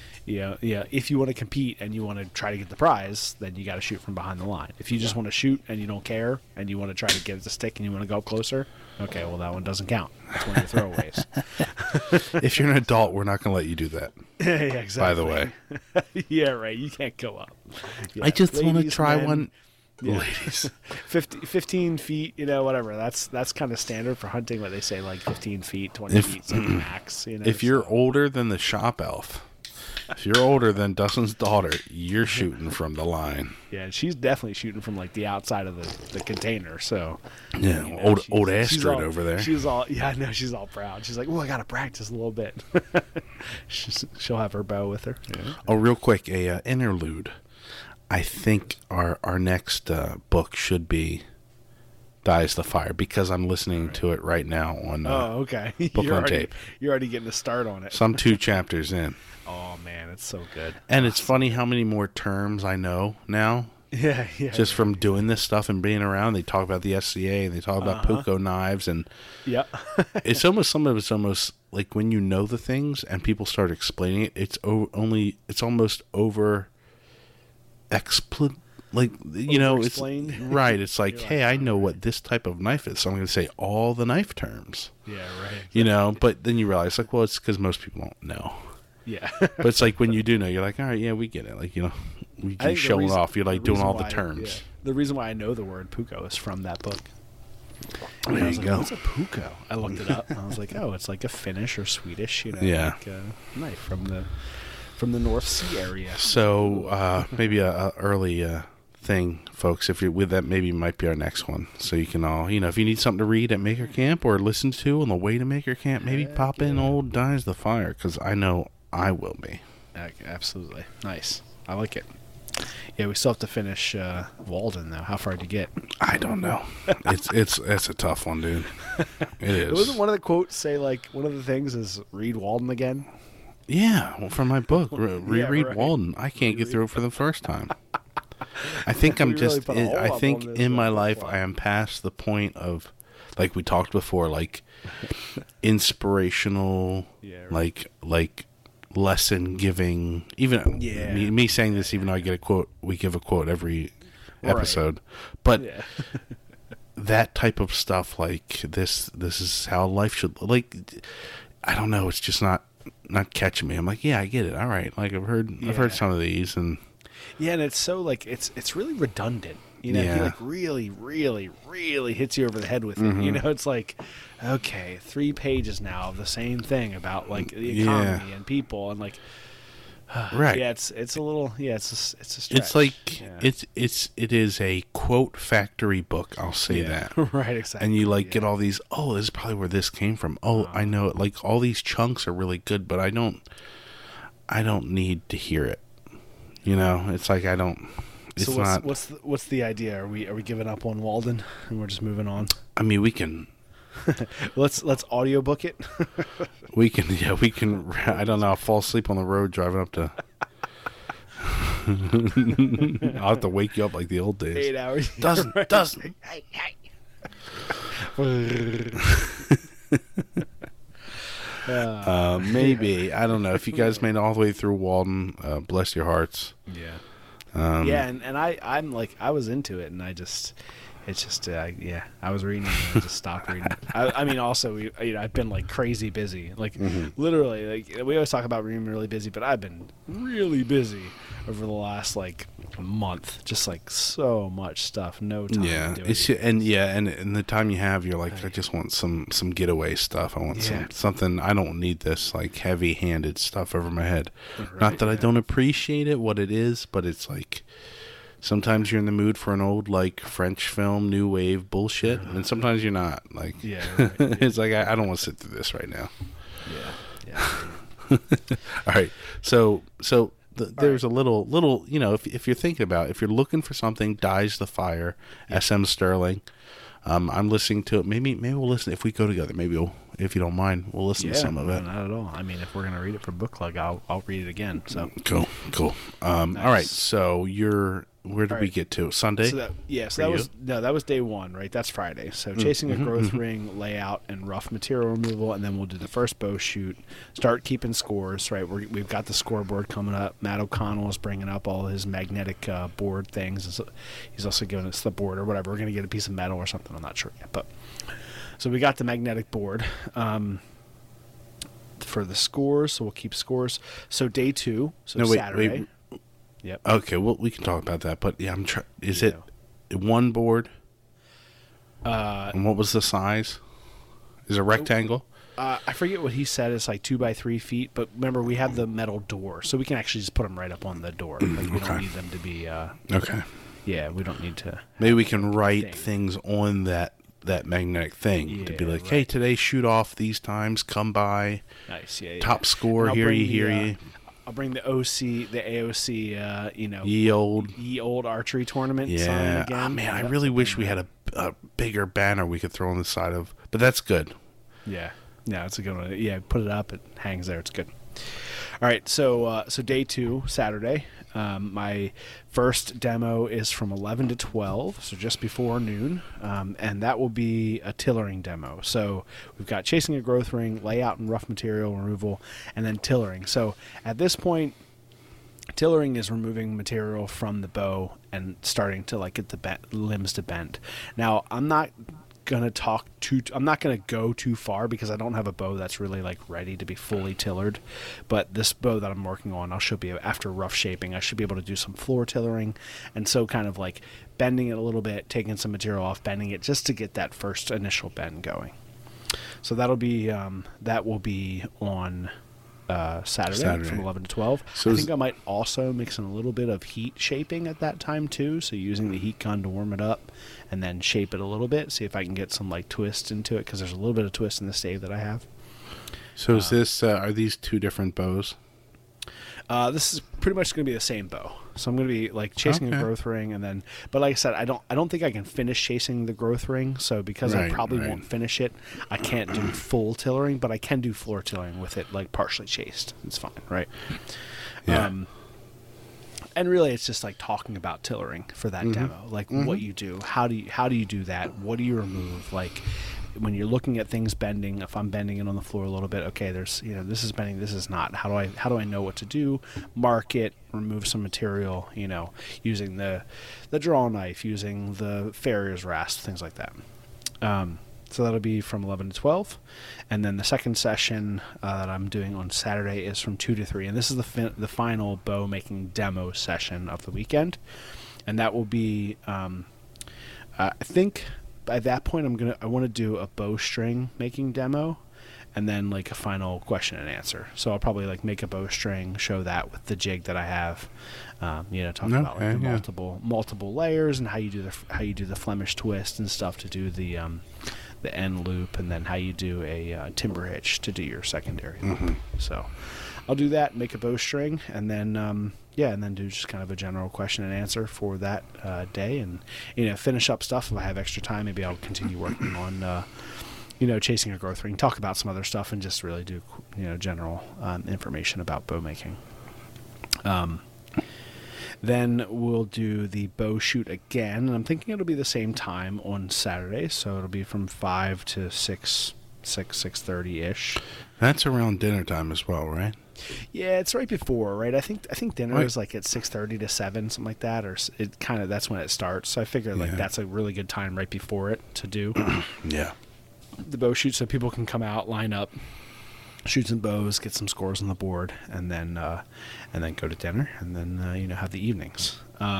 if you want to compete and you want to try to get the prize, then you got to shoot from behind the line. If you just want to shoot and you don't care and you want to try to get the stick and you want to go up closer, okay, well that one doesn't count. That's one of your throwaways. If you're an adult, we're not going to let you do that. Yeah, exactly. By the way, Yeah, right. You can't go up. Yeah, I just want to ladies, try men, one. yeah. Ladies, 15 feet, whatever. That's kind of standard for hunting. What they say, like 15 feet, 20 feet, like max. if you're older than the shop elf, if you're older than Dustin's daughter, you're shooting from the line. yeah, she's definitely shooting from like the outside of the container. So Yeah, she's- old she's Astrid all- over there. She's all I know. She's all proud. She's like, "Oh, I gotta practice a little bit." She'll have her bow with her. Yeah. Oh, real quick, a interlude. I think our next book should be Dies the Fire, because I'm listening to it right now on Oh, okay. book on tape. You're already getting a start on it. Some 2 chapters in. Oh man, it's so good. And it's funny how many more terms I know now Yeah. just from doing this stuff and being around. They talk about the SCA and they talk about Puko knives, and Yeah. it's almost, some of it's almost like when you know the things and people start explaining it, it's almost over like, it's Over-explained. right. It's like, You're like, hey, I know what this type of knife is, so I'm going to say all the knife terms, Yeah. Right. but then you realize, like, well, it's because most people don't know. Yeah. But it's like when you do know, you're like, all right, yeah, we get it. Like, we I keep think showing off. You're like doing reason all the why- terms. yeah. The reason why I know the word puko is from that book. There I was you like, go. what's a puko? I looked it up. And I was like, oh, it's like a Finnish or Swedish, Yeah. like, knife from the North Sea area. So maybe a early thing, folks. If you're with that, maybe might be our next one. So you can all, if you need something to read at Maker Camp or listen to on the way to Maker Camp, maybe pop in old Dies the Fire, because I know I will be. Absolutely. Nice. I like it. Yeah, we still have to finish Walden, though. How far did you get? I don't know. It's a tough one, dude. It is. Wasn't one of the quotes say, like, one of the things is read Walden again? Yeah, well, from my book, reread right. Walden. I can't get through it for the first time. I think I'm We really just. put a whole I lot think on this in my one. life, I am past the point of, like we talked before, like inspirational, Yeah, right. like lesson giving. Even Yeah. me saying this, even though I get a quote, we give a quote every episode, but Yeah. that type of stuff, like this is how life should, like, I don't know, it's just not catching me. I'm like, yeah, I get it, all right, like I've heard some of these, and Yeah, and it's so, like, it's really redundant. He Yeah. like really, really, really hits you over the head with it. It's like, okay, 3 pages now of the same thing about, like, the economy and people, and, like, right. yeah, it's a little, it's a stretch. It's like Yeah. it is a quote factory book, I'll say Yeah. that. Right, exactly. And you like Yeah. get all these, oh, this is probably where this came from. Oh, I know it. Like all these chunks are really good, but I don't need to hear it. It's like I don't it's So not. what's the idea? Are we giving up on Walden and we're just moving on? I mean, we can. Let's audiobook it. We can. Yeah, we can. I don't know. I'll fall asleep on the road driving up to. I'll have to wake you up like the old days. 8 hours. Doesn't. Maybe. I don't know. If you guys made it all the way through Walden, bless your hearts. Yeah. Yeah, and I'm like, I was into it, and I was reading and I just stopped reading. I mean, also, I've been like crazy busy, like literally, like we always talk about being really busy, but I've been really busy over the last like month, just like so much stuff, no time. Yeah, to do it's anything. and the time you have, you're like, I just want some getaway stuff. I want something. I don't need this like heavy-handed stuff over my head. Right, Not that I don't appreciate it, what it is, but it's like sometimes you're in the mood for an old like French film, new wave bullshit, and sometimes you're not. Like, Right. it's like I don't want to sit through this right now. Yeah. All right, so. There's a little, if you're thinking about it, if you're looking for something, Dies the Fire, SM Sterling. I'm listening to it. Maybe we'll listen if we go together. Maybe if you don't mind, we'll listen to some of it. Not at all. I mean, if we're gonna read it for book club, I'll read it again. So Cool. Nice. All right. So where did we get to? Sunday? So that was day one, right? That's Friday. So chasing a growth ring, layout, and rough material removal, and then we'll do the first bow shoot. Start keeping scores, right? We've got the scoreboard coming up. Matt O'Connell is bringing up all his magnetic board things. He's also giving us the board or whatever. We're going to get a piece of metal or something. I'm not sure yet, but so we got the magnetic board. For the scores, so we'll keep scores. So day two, Saturday. Wait. Yep. Okay, well, we can talk about that, but yeah, is it one board? And what was the size? Is it a rectangle? I forget what he said. It's like 2 by 3 feet, but remember we have the metal door, so we can actually just put them right up on the door. Like, we don't need them to be. Okay. Yeah, we don't need to. Maybe we can write things on that magnetic thing to be like, hey, today shoot off these times. Come by. Nice. Yeah. Top score. Hear ye. I'll bring the AOC, ye old archery tournament. Yeah. Sign again. Oh, man, I really wish we had a bigger banner we could throw on the side of, but that's good. Yeah. Yeah, it's a good one. Yeah, put it up. It hangs there. It's good. All right, so day two, Saturday. My first demo is from 11 to 12, so just before noon, and that will be a tillering demo. So we've got chasing a growth ring, layout and rough material removal, and then tillering. So at this point, tillering is removing material from the bow and starting to like get the limbs to bend. Now, I'm not gonna go too far because I don't have a bow that's really like ready to be fully tillered, but this bow that I'm working on, after rough shaping, I should be able to do some floor tillering, and so kind of like bending it a little bit, taking some material off, bending it just to get that first initial bend going. So that will be on Saturday from 11 to 12. So I think I might also mix in a little bit of heat shaping at that time too, so using the heat gun to warm it up and then shape it a little bit, see if I can get some like twist into it, because there's a little bit of twist in the stave that I have. So is this are these two different bows? This is pretty much going to be the same bow. So I'm going to be like chasing a growth ring, and then, but like I said, I don't think I can finish chasing the growth ring. So because I probably won't finish it, I can't do full tillering, but I can do floor tillering with it like partially chased. It's fine, right? Yeah. And really, it's just like talking about tillering for that demo, like what you do, how do you do that, what do you remove, like. When you're looking at things bending, if I'm bending it on the floor a little bit, okay, there's, this is bending, this is not. How do I know what to do? Mark it, remove some material, using the draw knife, using the farrier's rasp, things like that. So that'll be from 11 to 12. And then the second session that I'm doing on Saturday is from 2 to 3. And this is the final bow making demo session of the weekend. And that will be, I think by that point I want to do a bowstring making demo and then like a final question and answer. So I'll probably like make a bowstring, show that with the jig that I have, talk about like the multiple layers and how you do the Flemish twist and stuff to do the the end loop, and then how you do a timber hitch to do your secondary loop. So I'll do that, make a bowstring, and then and then do just kind of a general question and answer for that day, and finish up stuff. If I have extra time, maybe I'll continue working on chasing a growth ring, talk about some other stuff, and just really do general information about bow making. Then we'll do the bow shoot again, and I'm thinking it'll be the same time on Saturday, so it'll be from 5 to 6:30ish. That's around dinner time as well, right? Yeah, it's right before, right? I think dinner is like at 6:30 to 7, something like that, or it kind of that's when it starts. So I figure that's a really good time right before it to do. Yeah. The bow shoot, so people can come out, line up, shoot some bows, get some scores on the board, and then go to dinner, and then have the evenings.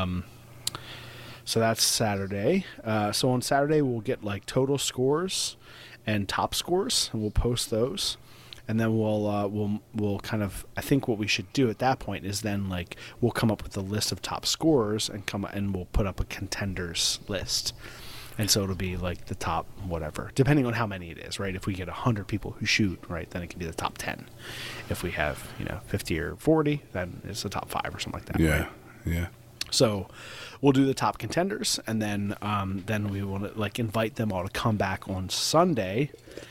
So that's Saturday. So on Saturday we'll get like total scores and top scores, and we'll post those, and then we'll kind of, I think what we should do at that point is then like we'll come up with a list of top scores and we'll put up a contenders list. And so it'll be like the top whatever, depending on how many it is, right? If we get 100 people who shoot, right, then it can be the top 10. If we have 50 or 40, then it's the top 5 or something like that. Yeah, right? yeah. So we'll do the top contenders, and then we will like invite them all to come back on Sunday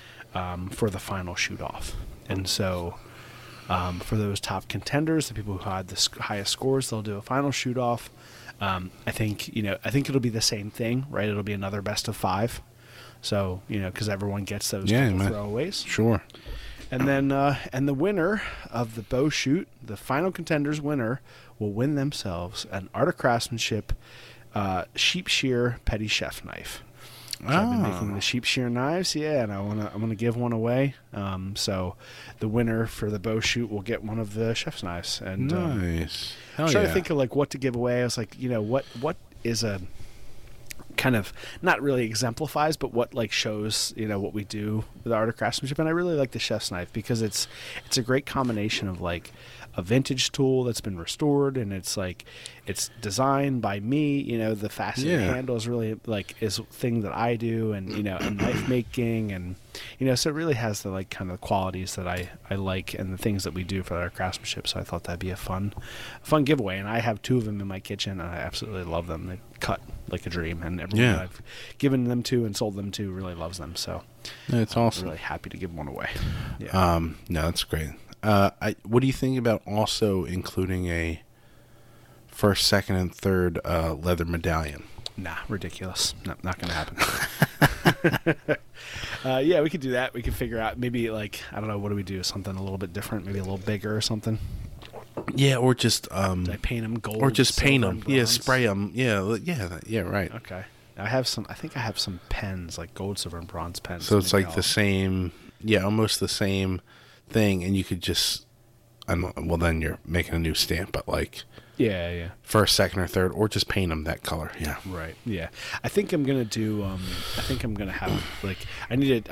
for the final shoot off. And so for those top contenders, the people who had the highest scores, they'll do a final shoot off. I think it'll be the same thing, right? It'll be another best of 5. So, because everyone gets those couple throwaways. Sure. And then, and the winner of the bow shoot, the final contenders winner, will win themselves an Art of Craftsmanship sheep shear petty chef knife. So I've been making the sheep shear knives, and I'm gonna give one away. So the winner for the bow shoot will get one of the chef's knives. And nice. I'm trying to think of like what to give away. I was like, what is a kind of not really exemplifies, but what like shows what we do with Art of Craftsmanship. And I really like the chef's knife because it's a great combination of like a vintage tool that's been restored, and it's like it's designed by me. The faceted handle is really like is a thing that I do, and and knife making, and so it really has the like kind of qualities that I like, and the things that we do for our craftsmanship. So I thought that'd be a fun giveaway, and I have 2 of them in my kitchen, and I absolutely love them. They cut like a dream, and everyone I've given them to and sold them to really loves them. So it's awesome. I'm really happy to give one away. No, that's great. What do you think about also including a first, second, and third leather medallion? Nah, ridiculous. No, not going to happen. We could do that. We could figure out maybe like, I don't know, what do we do? Something a little bit different, maybe a little bigger or something. Yeah, or just Did I paint them gold? or just paint silver, them. and Yeah, bronze? spray them. Yeah, right. Okay. I think I have some pens, like gold, silver, and bronze pens. So it's Maybe like the same, almost the same thing, and you could just, well, then you're making a new stamp, but like yeah. first, second, or third, or just paint them that color. Yeah, Right. Yeah. I think I'm gonna do. I think I'm gonna have like I need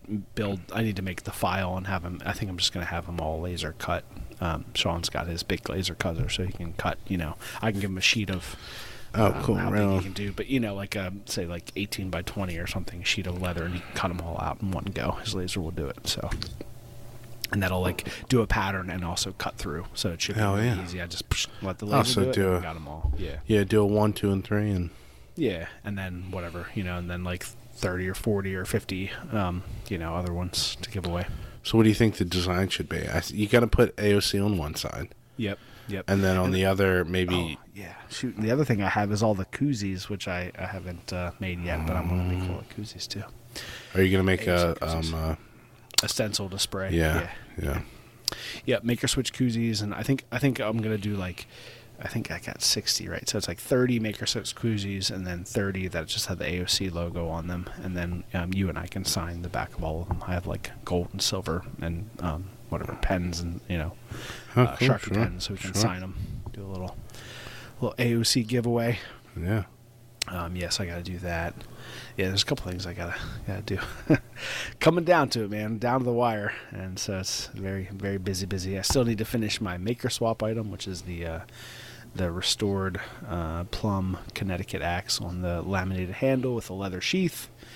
to make the file and have them. I think I'm just gonna have them all laser cut. Sean's got his big laser cutter, so he can cut. I can give him a sheet of. cool. How Right big on. he can do, but like say like 18 by 20 or something, a sheet of leather, and he can cut them all out in one go. His laser will do it. So. And that'll like do a pattern and also cut through, so it should be really easy. I just let the laser do it. And got them all. Yeah, do a 1, 2, and 3, and and then whatever, and then like 30 or 40 or 50, other ones to give away. So what do you think the design should be? You got to put AOC on one side. Yep. And then on the other, maybe. Oh, yeah. Shoot. The other thing I have is all the koozies, which I haven't made yet, but I'm gonna make all the koozies too. Are you gonna make AOC a stencil to spray? Yeah. Yeah, maker switch koozies, and I think I'm gonna do like, I think I got 60 right, so it's like 30 maker switch koozies, and then 30 that just have the AOC logo on them, and then you and I can sign the back of all of them. I have like gold and silver and whatever pens and cool, Sharpie pens, so we can sign them. Do a little AOC giveaway. Yeah. Yes, I got to do that. Yeah, there's a couple things I gotta do. Coming down to it, man, down to the wire, and so it's very, very busy. I still need to finish my maker swap item, which is the restored Plum Connecticut axe on the laminated handle with a leather sheath.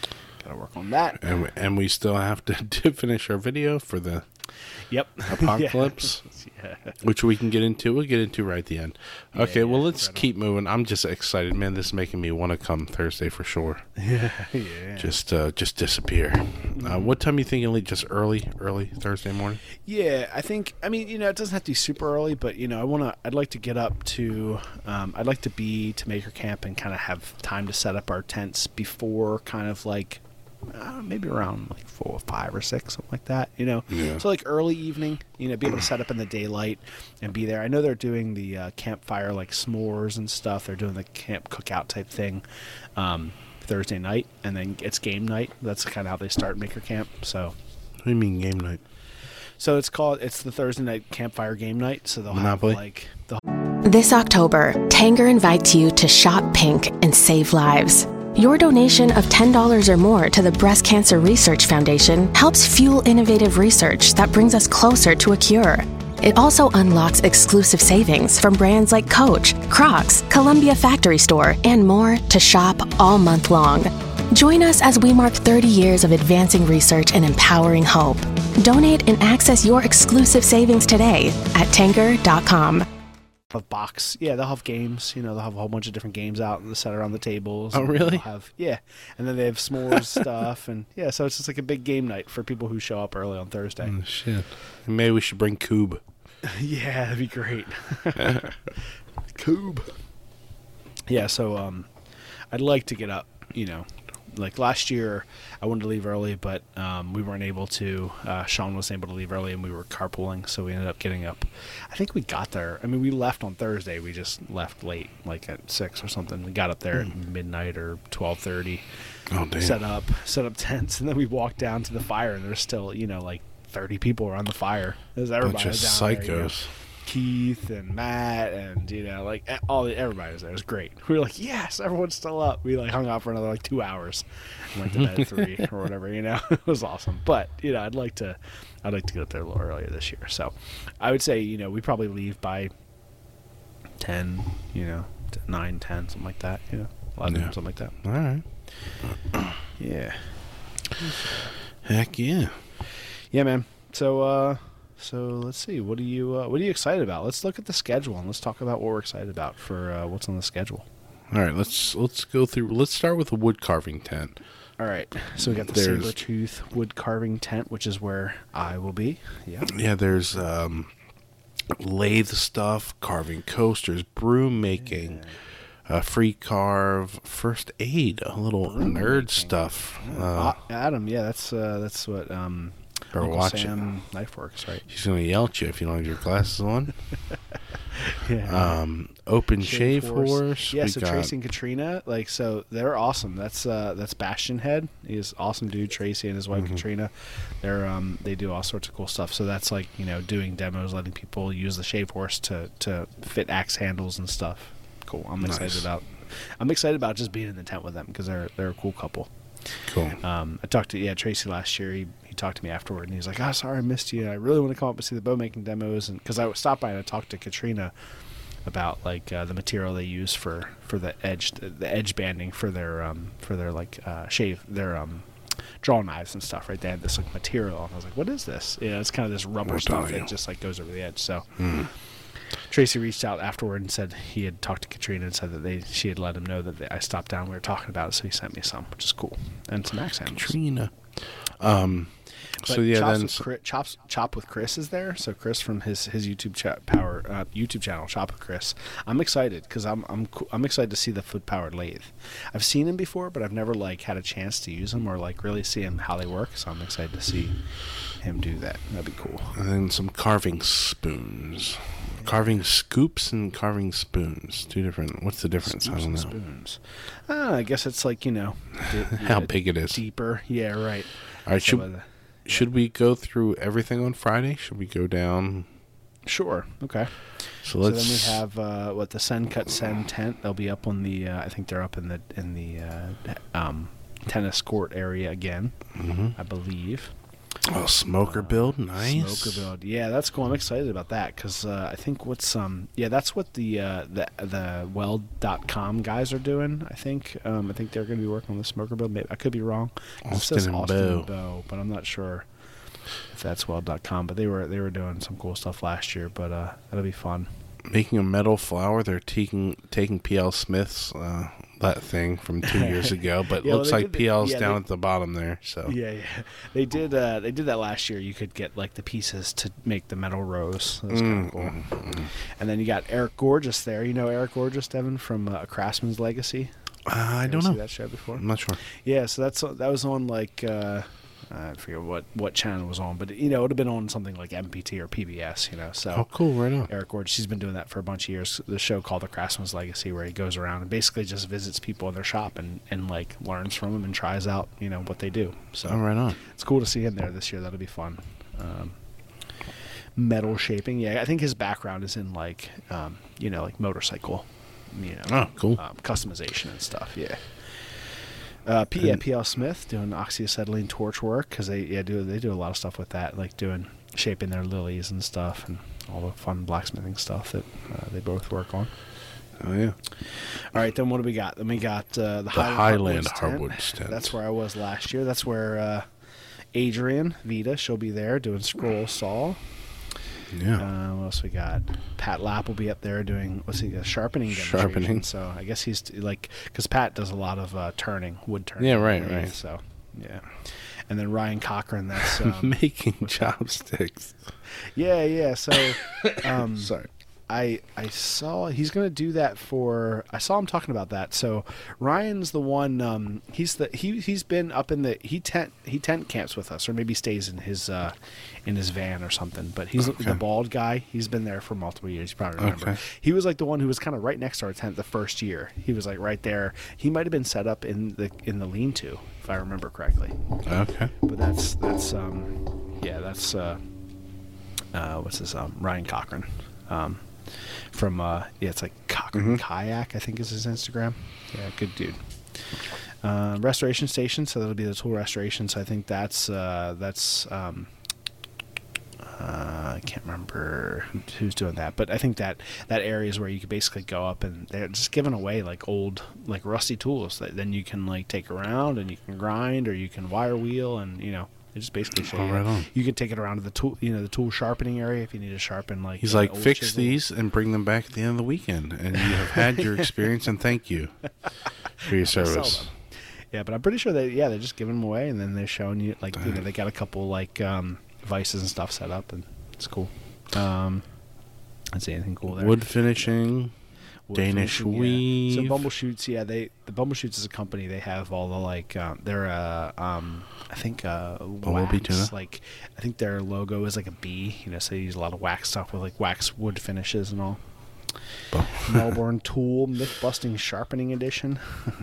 Gotta work on that. And we still have to finish our video for the Yep. apocalypse, which we can get into. We'll get into right at the end. Okay, well, let's keep moving. I'm just excited, man. This is making me want to come Thursday for sure. Yeah. Just disappear. What time you thinking? Like just early Thursday morning? Yeah, I think. I mean, it doesn't have to be super early, but I'd like to get up to. I'd like to be to Maker Camp and kind of have time to set up our tents before kind of like. Maybe around like 4 or 5 or 6, something like that. Yeah. So like early evening. Be able to set up in the daylight and be there. I know they're doing the campfire like s'mores and stuff. They're doing the camp cookout type thing Thursday night, and then it's game night. That's kind of how they start Maker Camp. So. What do you mean game night? So it's the Thursday night campfire game night. So they'll Monopoly? have like the. This October, Tanger invites you to shop pink and save lives. Your donation of $10 or more to the Breast Cancer Research Foundation helps fuel innovative research that brings us closer to a cure. It also unlocks exclusive savings from brands like Coach, Crocs, Columbia Factory Store, and more to shop all month long. Join us as we mark 30 years of advancing research and empowering hope. Donate and access your exclusive savings today at Tanger.com. Box, they'll have games. They'll have a whole bunch of different games out and set around the tables. Oh, really? And then they have s'mores stuff, and so it's just like a big game night for people who show up early on Thursday. Oh, shit. Maybe we should bring Coob. Yeah, that'd be great. Coob. Yeah, so I'd like to get up. Like last year, I wanted to leave early, but we weren't able to. Sean wasn't able to leave early, and we were carpooling, so we ended up getting up. I think we got there. I mean, we left on Thursday. We just left late, like at 6 or something. We got up there at midnight or 12:30. Oh, damn. Set up tents, and then we walked down to the fire, and there's still, like 30 people around the fire. There's everybody bunch of down psychos. there, Keith and Matt and everybody was there. It was great. We were like, yes, everyone's still up. We like hung out for another like 2 hours and went to bed at 3 or whatever. It was awesome. But I'd like to get up there a little earlier this year. So I would say we probably leave by 10, 9, 10, something like that. 11, something like that. All right. Yeah. Heck yeah. Yeah, man. So let's see. What are you excited about? Let's look at the schedule and let's talk about what we're excited about for what's on the schedule. All right, let's go through. Let's start with the wood carving tent. All right. So we got the saber-tooth wood carving tent, which is where I will be. Yeah. Yeah, there's lathe stuff, carving coasters, broom making, free carve, first aid, a little nerd stuff. Adam, that's what Or Uncle watch Sam Knifeworks, right? He's gonna yell at you if you don't have your glasses on. Yeah. Open shave horse. Yeah, We so got- Tracy and Katrina, so they're awesome. That's Bastion Head. He's an awesome dude, Tracy and his wife Katrina. They do all sorts of cool stuff. So that's like, doing demos, letting people use the shave horse to fit axe handles and stuff. Cool. I'm excited about just being in the tent with them because they're a cool couple. Cool. I talked to Tracy last year. He talked to me afterward, and he's like, "Oh, sorry, I missed you. I really want to come up and see the bow making demos." And because I stopped by and I talked to Katrina about like the material they use for the edge banding for their draw knives and stuff. Right, they had this like material, and I was like, "What is this?" It's kind of this rubber stuff that just like goes over the edge. So. Tracy reached out afterward and said he had talked to Katrina and said that she had let him know that I stopped down. We were talking about it, so he sent me some, which is cool, and some axe handles. Katrina. But Chop with Chris is there. So Chris from his YouTube YouTube channel, Chop with Chris. I'm excited because I'm excited to see the foot powered lathe. I've seen him before, but I've never like had a chance to use them or like really see him how they work. So I'm excited to see him do that. That'd be cool. And then some carving spoons. Carving scoops and carving spoons. Two different. What's the difference? Scoops I don't know. Spoons. I guess it's like How big it is. Deeper. Yeah. Right. All right. So, Should we go through everything on Friday? Should we go down? Sure. Okay. So let's. then we have the Send Cut Send tent. They'll be up on the. I think they're up in the tennis court area again. I believe. Oh, smoker build, nice. Smoker build, yeah, that's cool. I'm excited about that because I think that's what the Weld.com guys are doing. I think they're going to be working on the smoker build. Maybe I could be wrong. It says Austin and Bow, but I'm not sure if that's Weld.com. But they were doing some cool stuff last year. But that'll be fun. Making a metal flower, they're taking PL Smith's that thing from 2 years ago, but looks like PL's down at the bottom there. So yeah, they did that last year. You could get like the pieces to make the metal rose. That was kind of cool. And then you got Eric Gorgeous there. You know Eric Gorgeous, Devin, from A Craftsman's Legacy. I don't know. See that show before? I'm not sure. Yeah, so that was on like. I forget what channel it was on, but it would have been on something like MPT or PBS, so. Oh, cool, right on. Eric Gorgeous, he's been doing that for a bunch of years. The show called The Craftsman's Legacy, where he goes around and basically just visits people in their shop and like learns from them and tries out, what they do. So right on. It's cool to see him there this year. That'll be fun. Metal shaping, yeah. I think his background is in like, like motorcycle, Oh, cool. Customization and stuff. Yeah. PL Smith doing oxyacetylene torch work because they do a lot of stuff with that, like shaping their lilies and stuff and all the fun blacksmithing stuff that they both work on. Oh yeah. All right, then what do we got? Then we got the Highland Hardwoods tent. That's where I was last year. That's where Adrian Vita, she'll be there doing scroll saw. Yeah. What else we got? Pat Lapp will be up there doing sharpening demonstration. Sharpening. So I guess he's like, because Pat does a lot of wood turning. Yeah, right. So yeah, and then Ryan Cochran, that's making chopsticks. Yeah. So Sorry. I saw he's going to do that I saw him talking about that. So Ryan's the one. He's been up in he tent camps with us, or maybe stays in his van or something. But he's the bald guy. He's been there for multiple years. You probably remember. Okay. He was like the one who was kind of right next to our tent the first year. He was like right there. He might have been set up in the lean-to, if I remember correctly. Okay. But that's what's his Ryan Cochran. From it's like Cochran Kayak, I think is his Instagram. Yeah, good dude. Restoration station, so that'll be the tool restoration. So I think that's I can't remember who's doing that, but I think that area is where you could basically go up and they're just giving away like old, like rusty tools that then you can like take around and you can grind or you can wire wheel and they just basically show you. Right on. You can take it around to the tool, the tool sharpening area if you need to sharpen like. He's like, fix chisel. these and bring them back at the end of the weekend, and you have had your experience, and thank you for your service. Yeah, but I'm pretty sure they're just giving them away, and then they're showing you like they got a couple like vices and stuff set up, and it's cool. Let's see anything cool there. Wood finishing. Danish weave. So Bumbleshoots, the Bumbleshoots is a company. They have all the like they're I think Bumblebee wax, tuna. like I think their logo is like a bee. So they use a lot of wax stuff with like wax wood finishes and all. Melbourne Tool Myth Busting Sharpening Edition.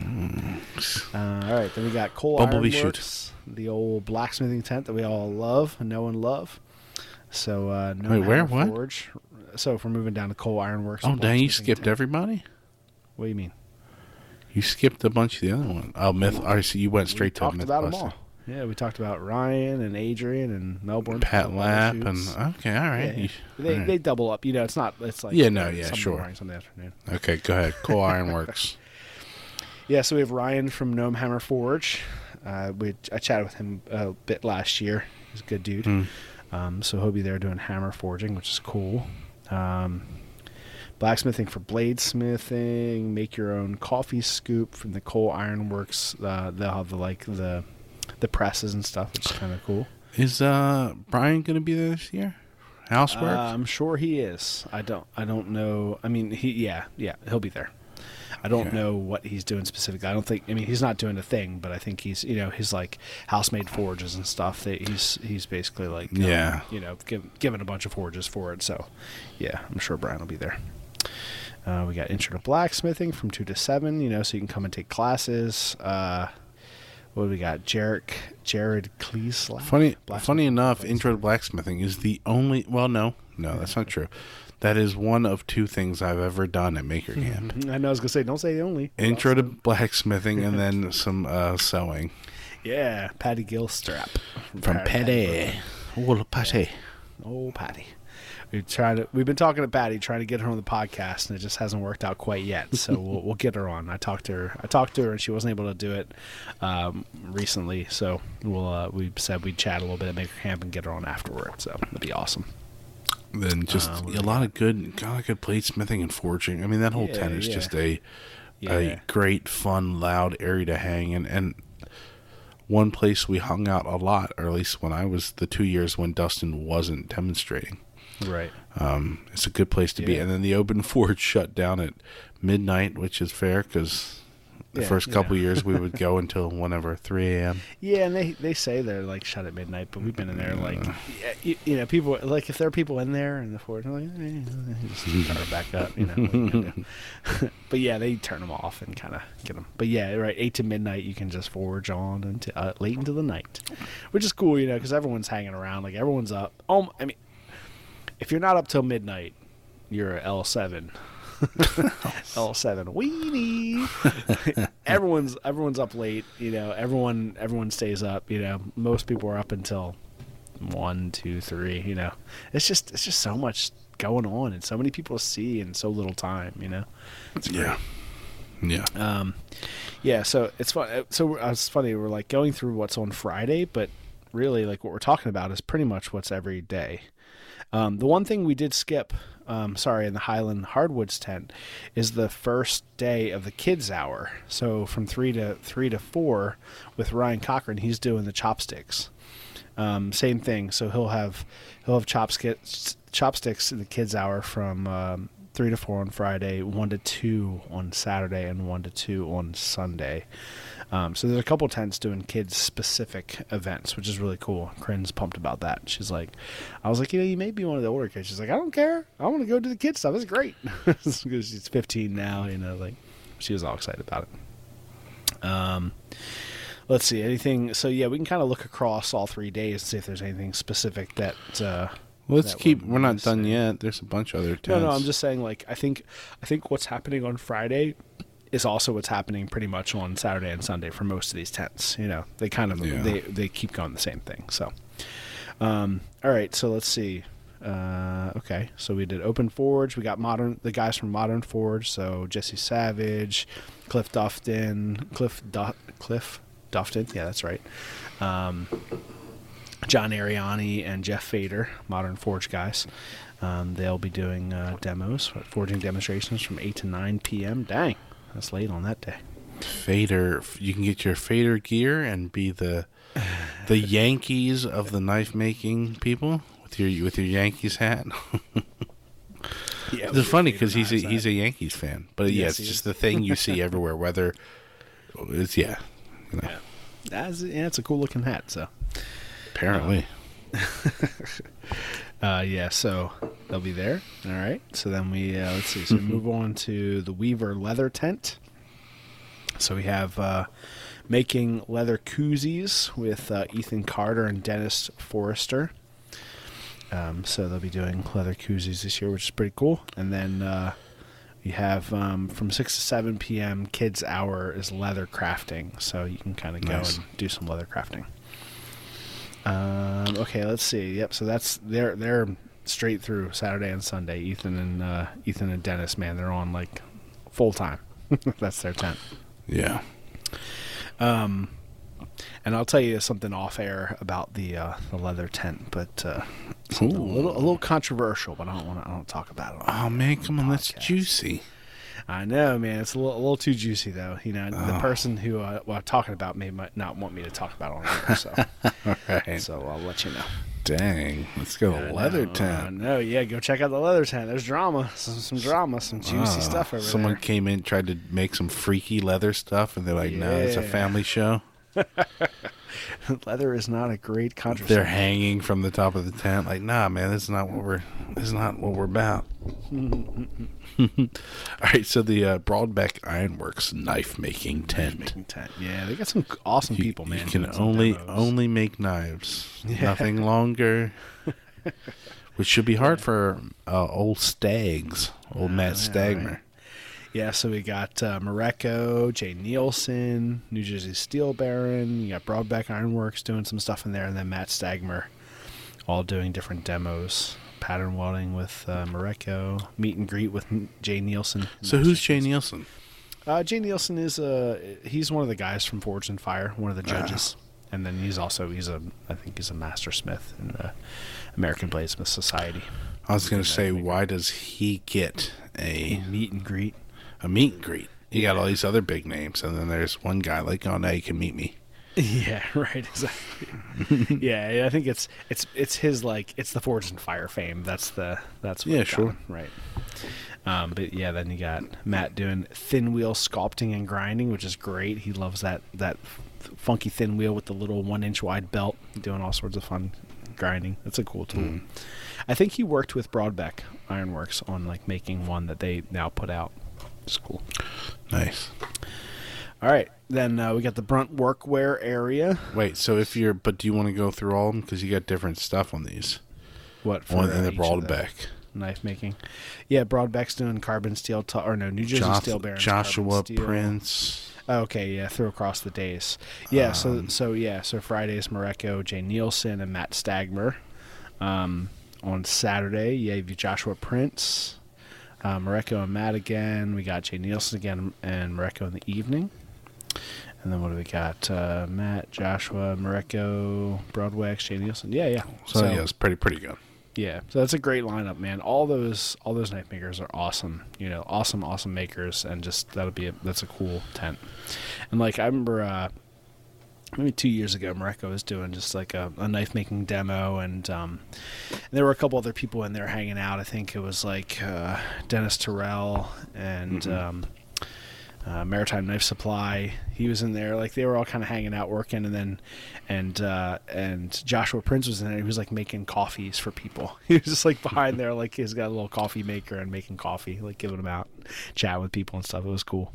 All right, then we got Cole Bumblebee Ironworks, the old blacksmithing tent that we all know and love. So Wait, where? What? Forge. So if we're moving down to Cole Ironworks. Oh, dang! You skipped everybody. What do you mean? You skipped a bunch of the other one. Oh, Myth. I see. You went straight to talked Myth about them Busting. all. Yeah, we talked about Ryan and Adrian and Melbourne. Pat Lapp and Bumbleshoots. okay, all right. Yeah. They double up. It's not. It's like Sunday sure. morning, Sunday afternoon. Okay, go ahead. Cole Ironworks. Yeah, so we have Ryan from Gnome Hammer Forge. I chatted with him a bit last year. He's a good dude. So he'll be there doing hammer forging, which is cool. Blacksmithing for bladesmithing. Make your own coffee scoop from the Cole Ironworks. They'll have the presses and stuff, which is kind of cool. Is Brian going to be there this year? Housework? I'm sure he is. I don't know. I mean, he'll be there. I don't know what he's doing specifically. I don't think. I mean, he's not doing a thing, but I think he's his like house-made forges and stuff. That he's basically like giving a bunch of forges for it. So yeah, I'm sure Brian will be there. We got Intro to Blacksmithing from 2 to 7. So you can come and take classes. What do we got? Jared Cleeslack. Funny enough, Intro to Blacksmithing is the only. Well, no, that's not true. That is one of two things I've ever done at Maker Camp. I know. I was gonna say, don't say the only. Intro to Blacksmithing and then some sewing. Yeah, Patty Gilstrap From Patty. Oh, Patty. Oh, Patty. We've been talking to Patty, trying to get her on the podcast, and it just hasn't worked out quite yet. So we'll get her on. I talked to her, and she wasn't able to do it recently. So we said we'd chat a little bit at Maker Camp and get her on afterward. So that'd be awesome. Then just a lot of good bladesmithing and forging. I mean, that whole tent is just a great, fun, loud area to hang in. And one place we hung out a lot, or at least when I was the 2 years when Dustin wasn't demonstrating. Right. It's a good place to be. And then the open forge shut down at midnight, which is fair because the first couple years we would go until whenever, 3 a.m. Yeah, and they say they're like shut at midnight, but we've been in there like, you know, people like if there are people in there in the forge, like, just turn it back up, you know. But yeah, they turn them off and kind of get them. But yeah, right, 8 to midnight, you can just forge on until late into the night, which is cool, you know, because everyone's hanging around, like everyone's up. I mean, if you're not up till midnight, you're a L7. L7 weenie. everyone's up late, you know. Everyone stays up, you know. Most people are up until 1, 2, 3, you know. It's just so much going on and so many people to see in so little time, you know. It's great. Yeah. So it's fun. So it's funny. We're like going through what's on Friday, but really, like what we're talking about is pretty much what's every day. The one thing we did skip, in the Highland Hardwoods tent, is the first day of the kids' hour. So from 3 to 4 with Ryan Cochran, he's doing the chopsticks. Same thing. So he'll have chopsticks in the kids' hour from 3 to 4 on Friday, 1 to 2 on Saturday, and 1 to 2 on Sunday. So there's a couple tents doing kids-specific events, which is really cool. Corinne's pumped about that. I was like, you know, you may be one of the older kids. She's like, I don't care. I want to go do the kid stuff. It's great. Because she's 15 now, you know, like, she was all excited about it. Let's see, anything. So, yeah, we can kind of look across all 3 days and see if there's anything specific that... we're not done yet. There's a bunch of other tents. No, I'm just saying, like, I think what's happening on Friday is also what's happening pretty much on Saturday and Sunday for most of these tents. You know, they kind of they keep going the same thing. So, all right. So let's see. Okay, so we did Open Forge. We got the guys from Modern Forge. So Jesse Savage, Cliff Dufton. Yeah, that's right. John Ariani and Jeff Fader, Modern Forge guys. They'll be doing forging demonstrations from 8 to 9 p.m. Dang. That's late on that day. Fader, you can get your Fader gear and be the Yankees of the knife making people with your Yankees hat. Yeah, it's funny because he's a Yankees fan, but yes, it's just the thing you see everywhere. Whether it's you know. It's a cool looking hat. So apparently, so they'll be there. All right. So then we let's see. So we move on to the Weaver leather tent. So we have making leather koozies with Ethan Carter and Dennis Forrester. So they'll be doing leather koozies this year, which is pretty cool. And then we have from 6 to 7 p.m. kids' hour is leather crafting. So you can kind of go and do some leather crafting. Okay, let's see. Yep. So that's they're straight through Saturday and Sunday. Ethan and Dennis, man, they're on like full time. That's their tent. Yeah. And I'll tell you something off air about the leather tent, but a little controversial. But I don't talk about it. Oh man, come on, that's juicy. I know, man. It's a little too juicy, though. You know, the person who I'm talking about might not want me to talk about it on air. So, all right. So I'll let you know. Dang, let's go to the leather tent. No, yeah, go check out the leather tent. There's drama, some drama, some juicy stuff over there. Someone came in, tried to make some freaky leather stuff, and they're like, "No, it's a family show." Leather is not a great contraceptive. They're hanging from the top of the tent, like, "Nah, man, this is not what we're about." All right, so the Broadbeck Ironworks knife making tent. Yeah, they got some awesome people, man. You can only make knives, nothing longer. Which should be hard for old Stags, Matt Stagner. Right. Yeah, so we got Morocco, Jay Nielsen, New Jersey Steel Baron. You got Broadbeck Ironworks doing some stuff in there, and then Matt Stagmer, all doing different demos. Pattern welding with Morocco, meet and greet with Jay Nielsen. So who's Jay Nielsen? Jay Nielsen is he's one of the guys from Forged in Fire, one of the judges, and then I think he's a master smith in the American Bladesmith Society. I was going to say, why does he get a Meet and greet. A meet and greet? You got all these other big names, and then there's one guy like, oh, now you can meet me. Yeah, right, exactly. Yeah, I think it's his, like, it's the Forged in Fire fame. That's what Yeah, sure. Right. But yeah, then you got Matt doing thin wheel sculpting and grinding, which is great. He loves that funky thin wheel with the little 1-inch wide belt, doing all sorts of fun grinding. That's a cool tool. I think he worked with Broadbeck Ironworks on like making one that they now put out. It's cool. Nice. All right, then we got the Brunt Workwear area. Wait, so but do you want to go through all of them? Because you got different stuff on these. What for? On the each of Broadbeck. Knife making. Yeah, Broadbeck's doing carbon steel, New Jersey Steel Baron. Joshua Prince. Okay, yeah, throw across the days. Yeah, so Friday's Morocco, Jay Nielsen, and Matt Stagmer. On Saturday, you have Joshua Prince, Morocco and Matt again. We got Jay Nielsen again and Morocco in the evening. And then what do we got? Matt, Joshua, Morocco, Broadbeck, Jay Nielsen. Yeah. So yeah, it's pretty good. Yeah, so that's a great lineup, man. All those knife makers are awesome. Awesome makers, and just that's a cool tent. And like I remember, maybe 2 years ago, Morocco was doing just like a knife making demo, and there were a couple other people in there hanging out. I think it was like Dennis Terrell and Maritime Knife Supply. He was in there. Like they were all kind of hanging out, working, and Joshua Prince was in there. He was like making coffees for people. He was just like behind there, like he's got a little coffee maker and making coffee, like giving them out, chatting with people and stuff. It was cool.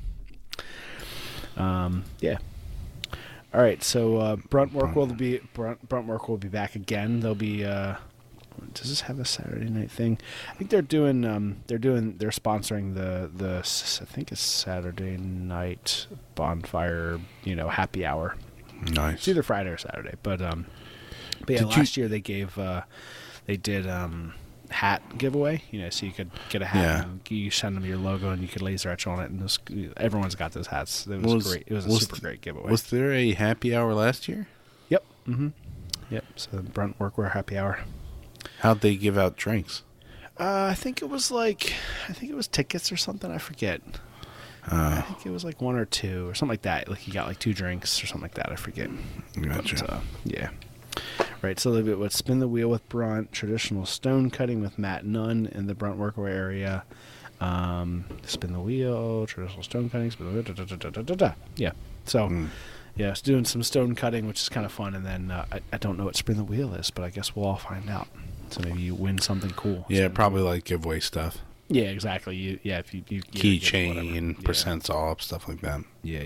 Yeah. All right, so Brunt Work will be back again. They'll be. Does this have a Saturday night thing? I think they're sponsoring the I think it's Saturday night bonfire, happy hour. Nice. It's either Friday or Saturday, but yeah, last year they did hat giveaway, so you could get a hat and you send them your logo and you could laser etch on it, and everyone's got those hats. It was great. It was a super great giveaway. Was there a happy hour last year? Yep. Yep. So the Brunt Workwear happy hour. How'd they give out drinks? I think it was tickets or something. I forget. I think it was like 1 or 2 or something like that. Like you got like 2 drinks or something like that. I forget. Gotcha. But, yeah. Right. So they've got Spin the Wheel with Brunt, traditional stone cutting with Matt Nunn in the Brunt Workwear area. Spin the Wheel, traditional stone cutting. Yeah. So. Yeah, it's doing some stone cutting, which is kind of fun, and then I don't know what Spin the Wheel is, but I guess we'll all find out. So maybe you win something cool. Yeah, probably like giveaway stuff. Yeah, exactly. If you keychain, percents off, stuff like that. Yeah.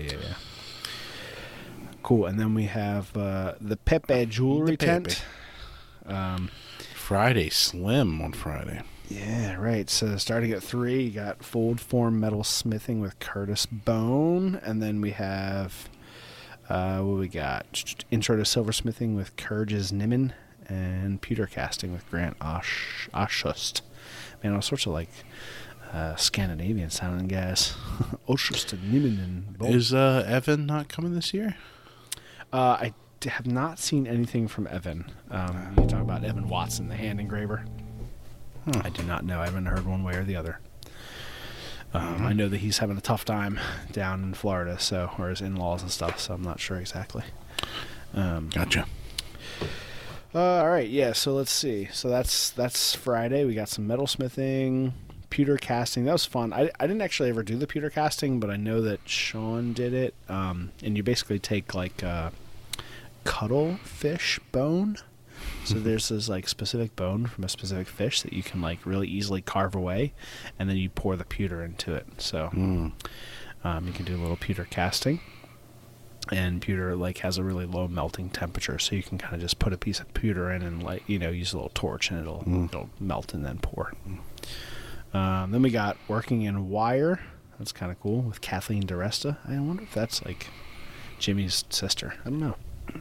Cool, and then we have the Pepe Jewelry tent. Friday Slim on Friday. Yeah, right. So starting at 3, you got Fold Form Metal Smithing with Curtis Bone, and then we have. What we got? Intro to Silversmithing with Kurges Nimmin, and pewter casting with Grant Oshust. Man, all sorts of like Scandinavian sounding guys. Oshust and Nimmin and both. Is Evan not coming this year? I have not seen anything from Evan. You talk about Evan Watson, the hand engraver. I do not know. I haven't heard one way or the other. I know that he's having a tough time down in Florida, or his in-laws and stuff, so I'm not sure exactly. Gotcha. All right, yeah, so let's see. So that's Friday. We got some metal smithing, pewter casting. That was fun. I didn't actually ever do the pewter casting, but I know that Sean did it. And you basically take like a cuttlefish bone. So there's this like specific bone from a specific fish that you can like really easily carve away, and then you pour the pewter into it. So you can do a little pewter casting, and pewter like has a really low melting temperature, so you can kind of just put a piece of pewter in and like use a little torch, and it'll melt and then pour. Then we got working in wire. That's kind of cool with Kathleen DeResta. I wonder if that's like Jimmy's sister. I don't know.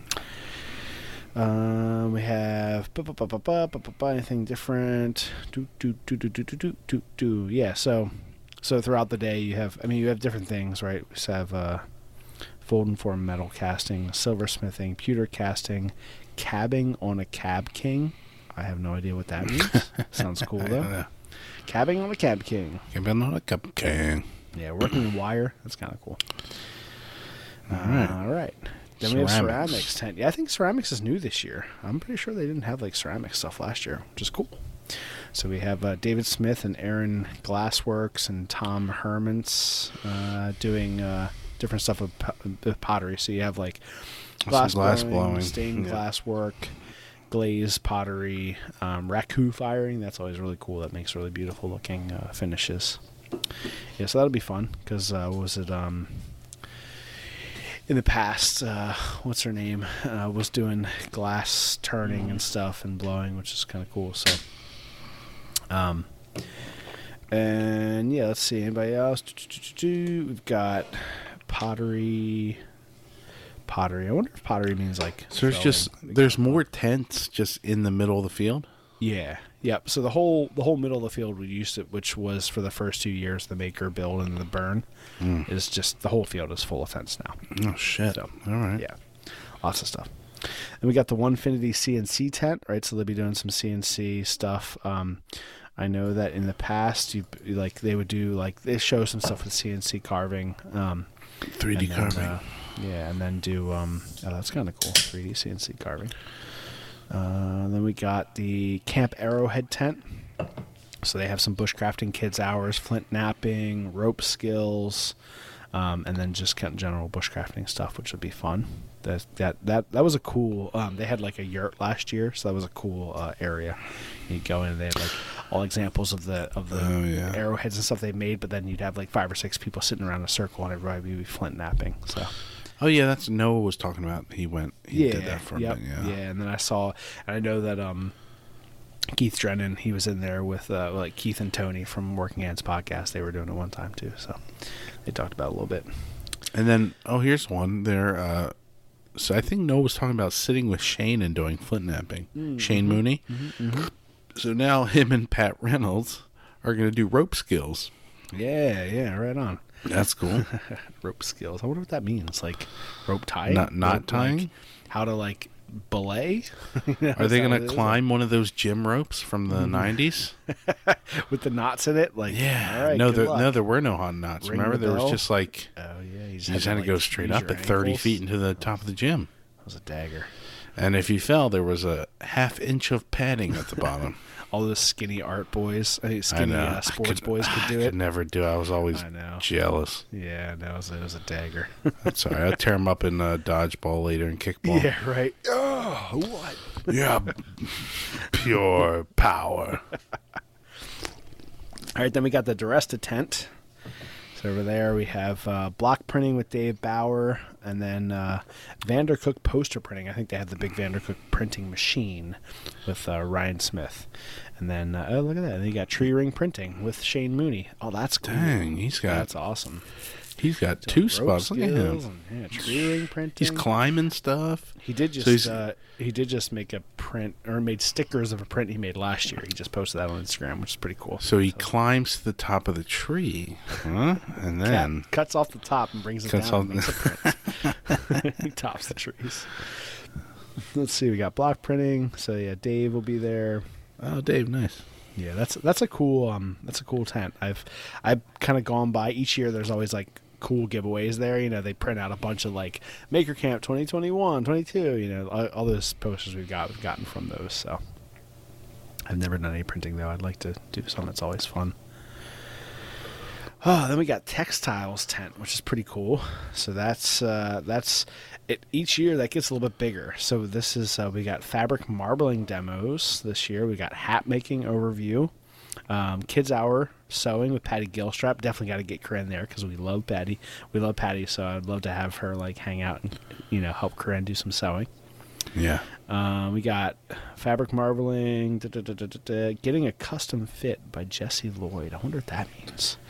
We have anything different? Yeah. So throughout the day you have different things, right? We have fold and form metal casting, silversmithing, pewter casting, cabbing on a cab king. I have no idea what that means. Sounds cool though. Cabbing on a cab king. Cabbing on a cab king. Yeah, working in wire. That's kind of cool. All right. Then we have ceramics tent. Yeah, I think ceramics is new this year. I'm pretty sure they didn't have like ceramic stuff last year, which is cool. So we have David Smith and Aaron Glassworks and Tom Hermans doing different stuff with pottery. So you have like glass blowing, stained glass work, glaze pottery, raku firing. That's always really cool. That makes really beautiful looking finishes. Yeah, so that'll be fun because what was it? In the past, what's her name? Was doing glass turning and stuff and blowing, which is kind of cool. So, and yeah, let's see. Anybody else? We've got pottery. I wonder if pottery means like. So there's more tents just in the middle of the field. Yeah. Yep. So the whole middle of the field we used it, which was for the first 2 years, the maker, build, and the burn, is just the whole field is full of tents now. Oh shit! So, all right. Yeah, lots of stuff. And we got the Onefinity CNC tent, right? So they'll be doing some CNC stuff. I know that in the past, they would do they show some stuff with CNC carving, 3D carving. Yeah, and then do that's kind of cool, 3D CNC carving. Then we got the Camp Arrowhead tent. So they have some bushcrafting kids hours, flint knapping, rope skills, and then just kind of general bushcrafting stuff, which would be fun. That was a cool. They had like a yurt last year, so that was a cool area. You'd go in, and they had like all examples of the arrowheads and stuff they made, but then you'd have like 5 or 6 people sitting around a circle, and everybody would be flint knapping. So. Oh yeah, that's Noah was talking about. He did that for a bit. Yeah, and then I know that Keith Drennan, he was in there with like Keith and Tony from Working Ants podcast. They were doing it one time too, so they talked about it a little bit. And then here's one there. So I think Noah was talking about sitting with Shane and doing flint knapping. Shane Mooney. Mm-hmm. So now him and Pat Reynolds are going to do rope skills. Yeah, right on. That's cool. Rope skills. I wonder what that means. Like rope tying? Not tying? Like how to belay? Are they going to climb one of those gym ropes from the 90s? With the knots in it? Yeah. All right, no, there were no hot knots. Remember, there was just oh yeah, you just had to go straight up at 30 feet into the top of the gym. That was a dagger. And if you fell, there was a ½ inch of padding at the bottom. All those skinny art boys, sports boys could do it. I could never do it. I was always jealous. Yeah, no, it was a dagger. That's all right. I'd tear them up in dodgeball later and kickball. Yeah, right. Oh, what? Yeah, pure power. All right, then we got the DeResta tent. So over there we have block printing with Dave Bauer, and then Vandercook poster printing. I think they have the big Vandercook printing machine with Ryan Smith. And then, look at that. And then you got tree ring printing with Shane Mooney. Oh, that's cool. Dang, that's awesome. He's got 2 spots. Look at him. Yeah, tree ring printing. He's climbing stuff. He did just make a print, or made stickers of a print he made last year. He just posted that on Instagram, which is pretty cool. So he climbs to the top of the tree, huh? And then cuts off the top and brings it down and makes a print. He tops the trees. Let's see, we got block printing. So yeah, Dave will be there. Oh, Dave, nice. Yeah, that's a cool tent. I've kind of gone by each year. There's always cool giveaways there. They print out a bunch of Maker Camp 2021, 22. All those posters we've gotten from those. So I've never done any printing though. I'd like to do some. It's always fun. Oh, then we got textiles tent, which is pretty cool. So that's it. Each year that gets a little bit bigger. So this is we got fabric marbling demos this year. We got hat making overview, kids hour sewing with Patty Gilstrap. Definitely got to get Corinne there because we love Patty. We love Patty, so I'd love to have her hang out and help Corinne do some sewing. Yeah. We got fabric marbling, getting a custom fit by Jesse Lloyd. I wonder what that means.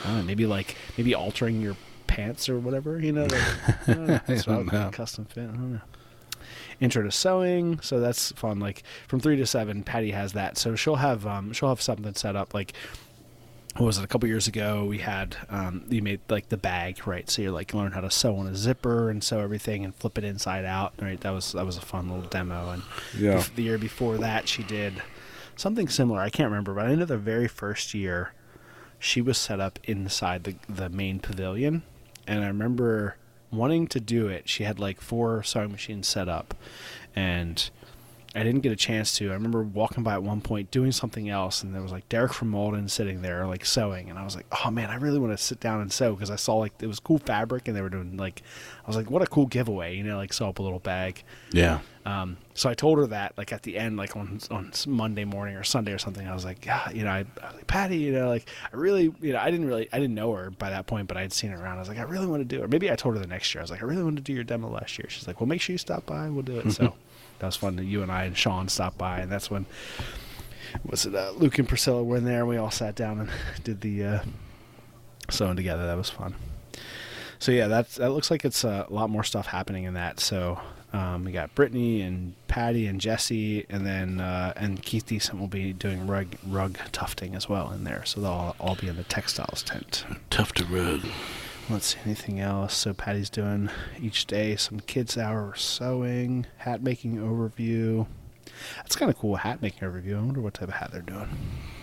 I don't know, maybe altering your pants or whatever, you know. Like, I don't know. I don't know. Custom fit. I don't know. Intro to sewing, so that's fun. Like from 3 to 7, Patty has that. So she'll have something set up. Like, what was it? A couple years ago, we had you made like the bag, right? So you like learn how to sew on a zipper and sew everything and flip it inside out, right? That was a fun little demo. And the year before that, she did something similar. I can't remember, but I know the very first year she was set up inside the main pavilion, and I remember wanting to do it. She had like 4 sewing machines set up, and I didn't get a chance to. I remember walking by at one point doing something else, and there was like Derek from Malden sitting there like sewing, and I was like, oh man, I really want to sit down and sew, because I saw like it was cool fabric, and they were doing like, I was like, what a cool giveaway, you know, like sew up a little bag. Yeah. So I told her that like at the end, like on Monday morning or Sunday or something, I was like, yeah, you know, I was like, Patty, you know, like I really, you know, I didn't know her by that point, but I had seen her around. I was like, I really want to do it. Or maybe I told her the next year. I was like, I really want to do your demo last year. She's like, well, make sure you stop by. We'll do it. So that was fun that you and I and Sean stopped by, and that's when Luke and Priscilla were in there, and we all sat down and did the sewing together. That was fun. So yeah, that looks like it's a lot more stuff happening in that. So we got Brittany and Patty and Jesse, and then and Keith Decent will be doing rug tufting as well in there. So they'll all be in the textiles tent. Tufted rug. Let's see, anything else? So Patty's doing each day some kids hour sewing, hat making overview. That's kind of cool, hat making overview. I wonder what type of hat they're doing.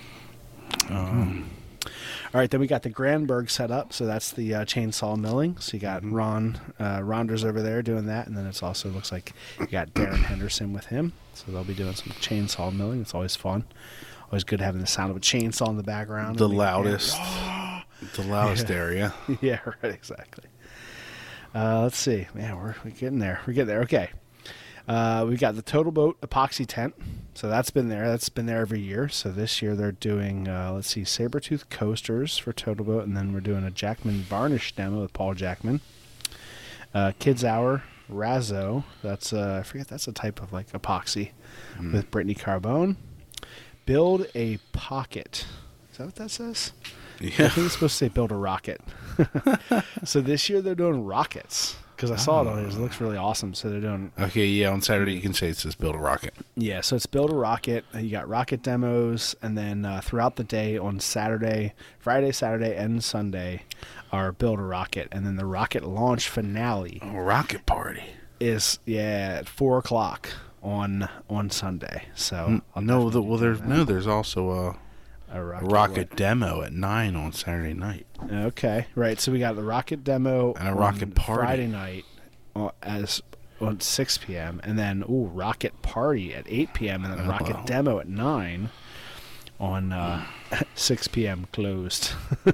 All right, then we got the Granberg set up. So that's the chainsaw milling. So you got Ronders over there doing that, and then it's also looks like you got Darren Henderson with him. So they'll be doing some chainsaw milling. It's always fun. Always good having the sound of a chainsaw in the background. The loudest. The loudest area. Yeah, right, exactly. Let's see. Man, we're getting there. We're getting there. Okay. We've got the Total Boat epoxy tent. So that's been there. That's been there every year. So this year they're doing, let's see, Sabertooth coasters for Total Boat, and then we're doing a Jackman varnish demo with Paul Jackman. Kids Hour, Razzo. That's, I forget, that's a type of like epoxy with Brittany Carbone. Build a Pocket. Is that what that says? Yeah. I think it's supposed to say build a rocket. So this year they're doing rockets, because I saw it on it. It looks really awesome. So they're doing... Okay, yeah, on Saturday you can say it says build a rocket. Yeah, so it's build a rocket. You got rocket demos, and then throughout the day on Saturday, Friday, Saturday, and Sunday are build a rocket. And then the rocket launch finale... A rocket party. ...is, at 4 o'clock on Sunday. So... there's also a rocket demo at 9 on Saturday night. Okay, right. So we got the rocket demo and a rocket party Friday night on 6 p.m. and then rocket party at 8 p.m. and then a rocket demo at 9 on 6 p.m. closed.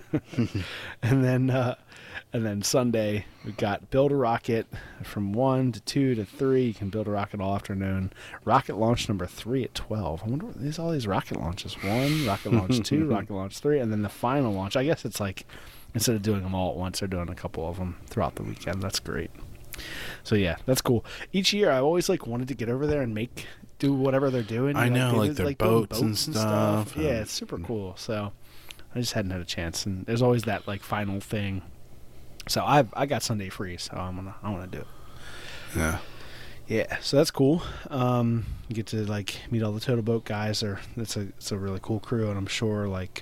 And then Sunday we got build a rocket from 1 to 2 to 3. You can build a rocket all afternoon. Rocket launch number 3 at 12. I wonder what all these rocket launches. 1, rocket launch 2, rocket launch 3, and then the final launch. I guess it's like instead of doing them all at once, they're doing a couple of them throughout the weekend. That's great. So yeah, that's cool. Each year I always like wanted to get over there and do whatever they're doing. I know, like their boats and stuff. Yeah, it's super cool. So I just hadn't had a chance, and there's always that like final thing. So I got Sunday free, so I wanna do it. Yeah. Yeah, so that's cool. You get to like meet all the Total Boat guys. It's a really cool crew, and I'm sure like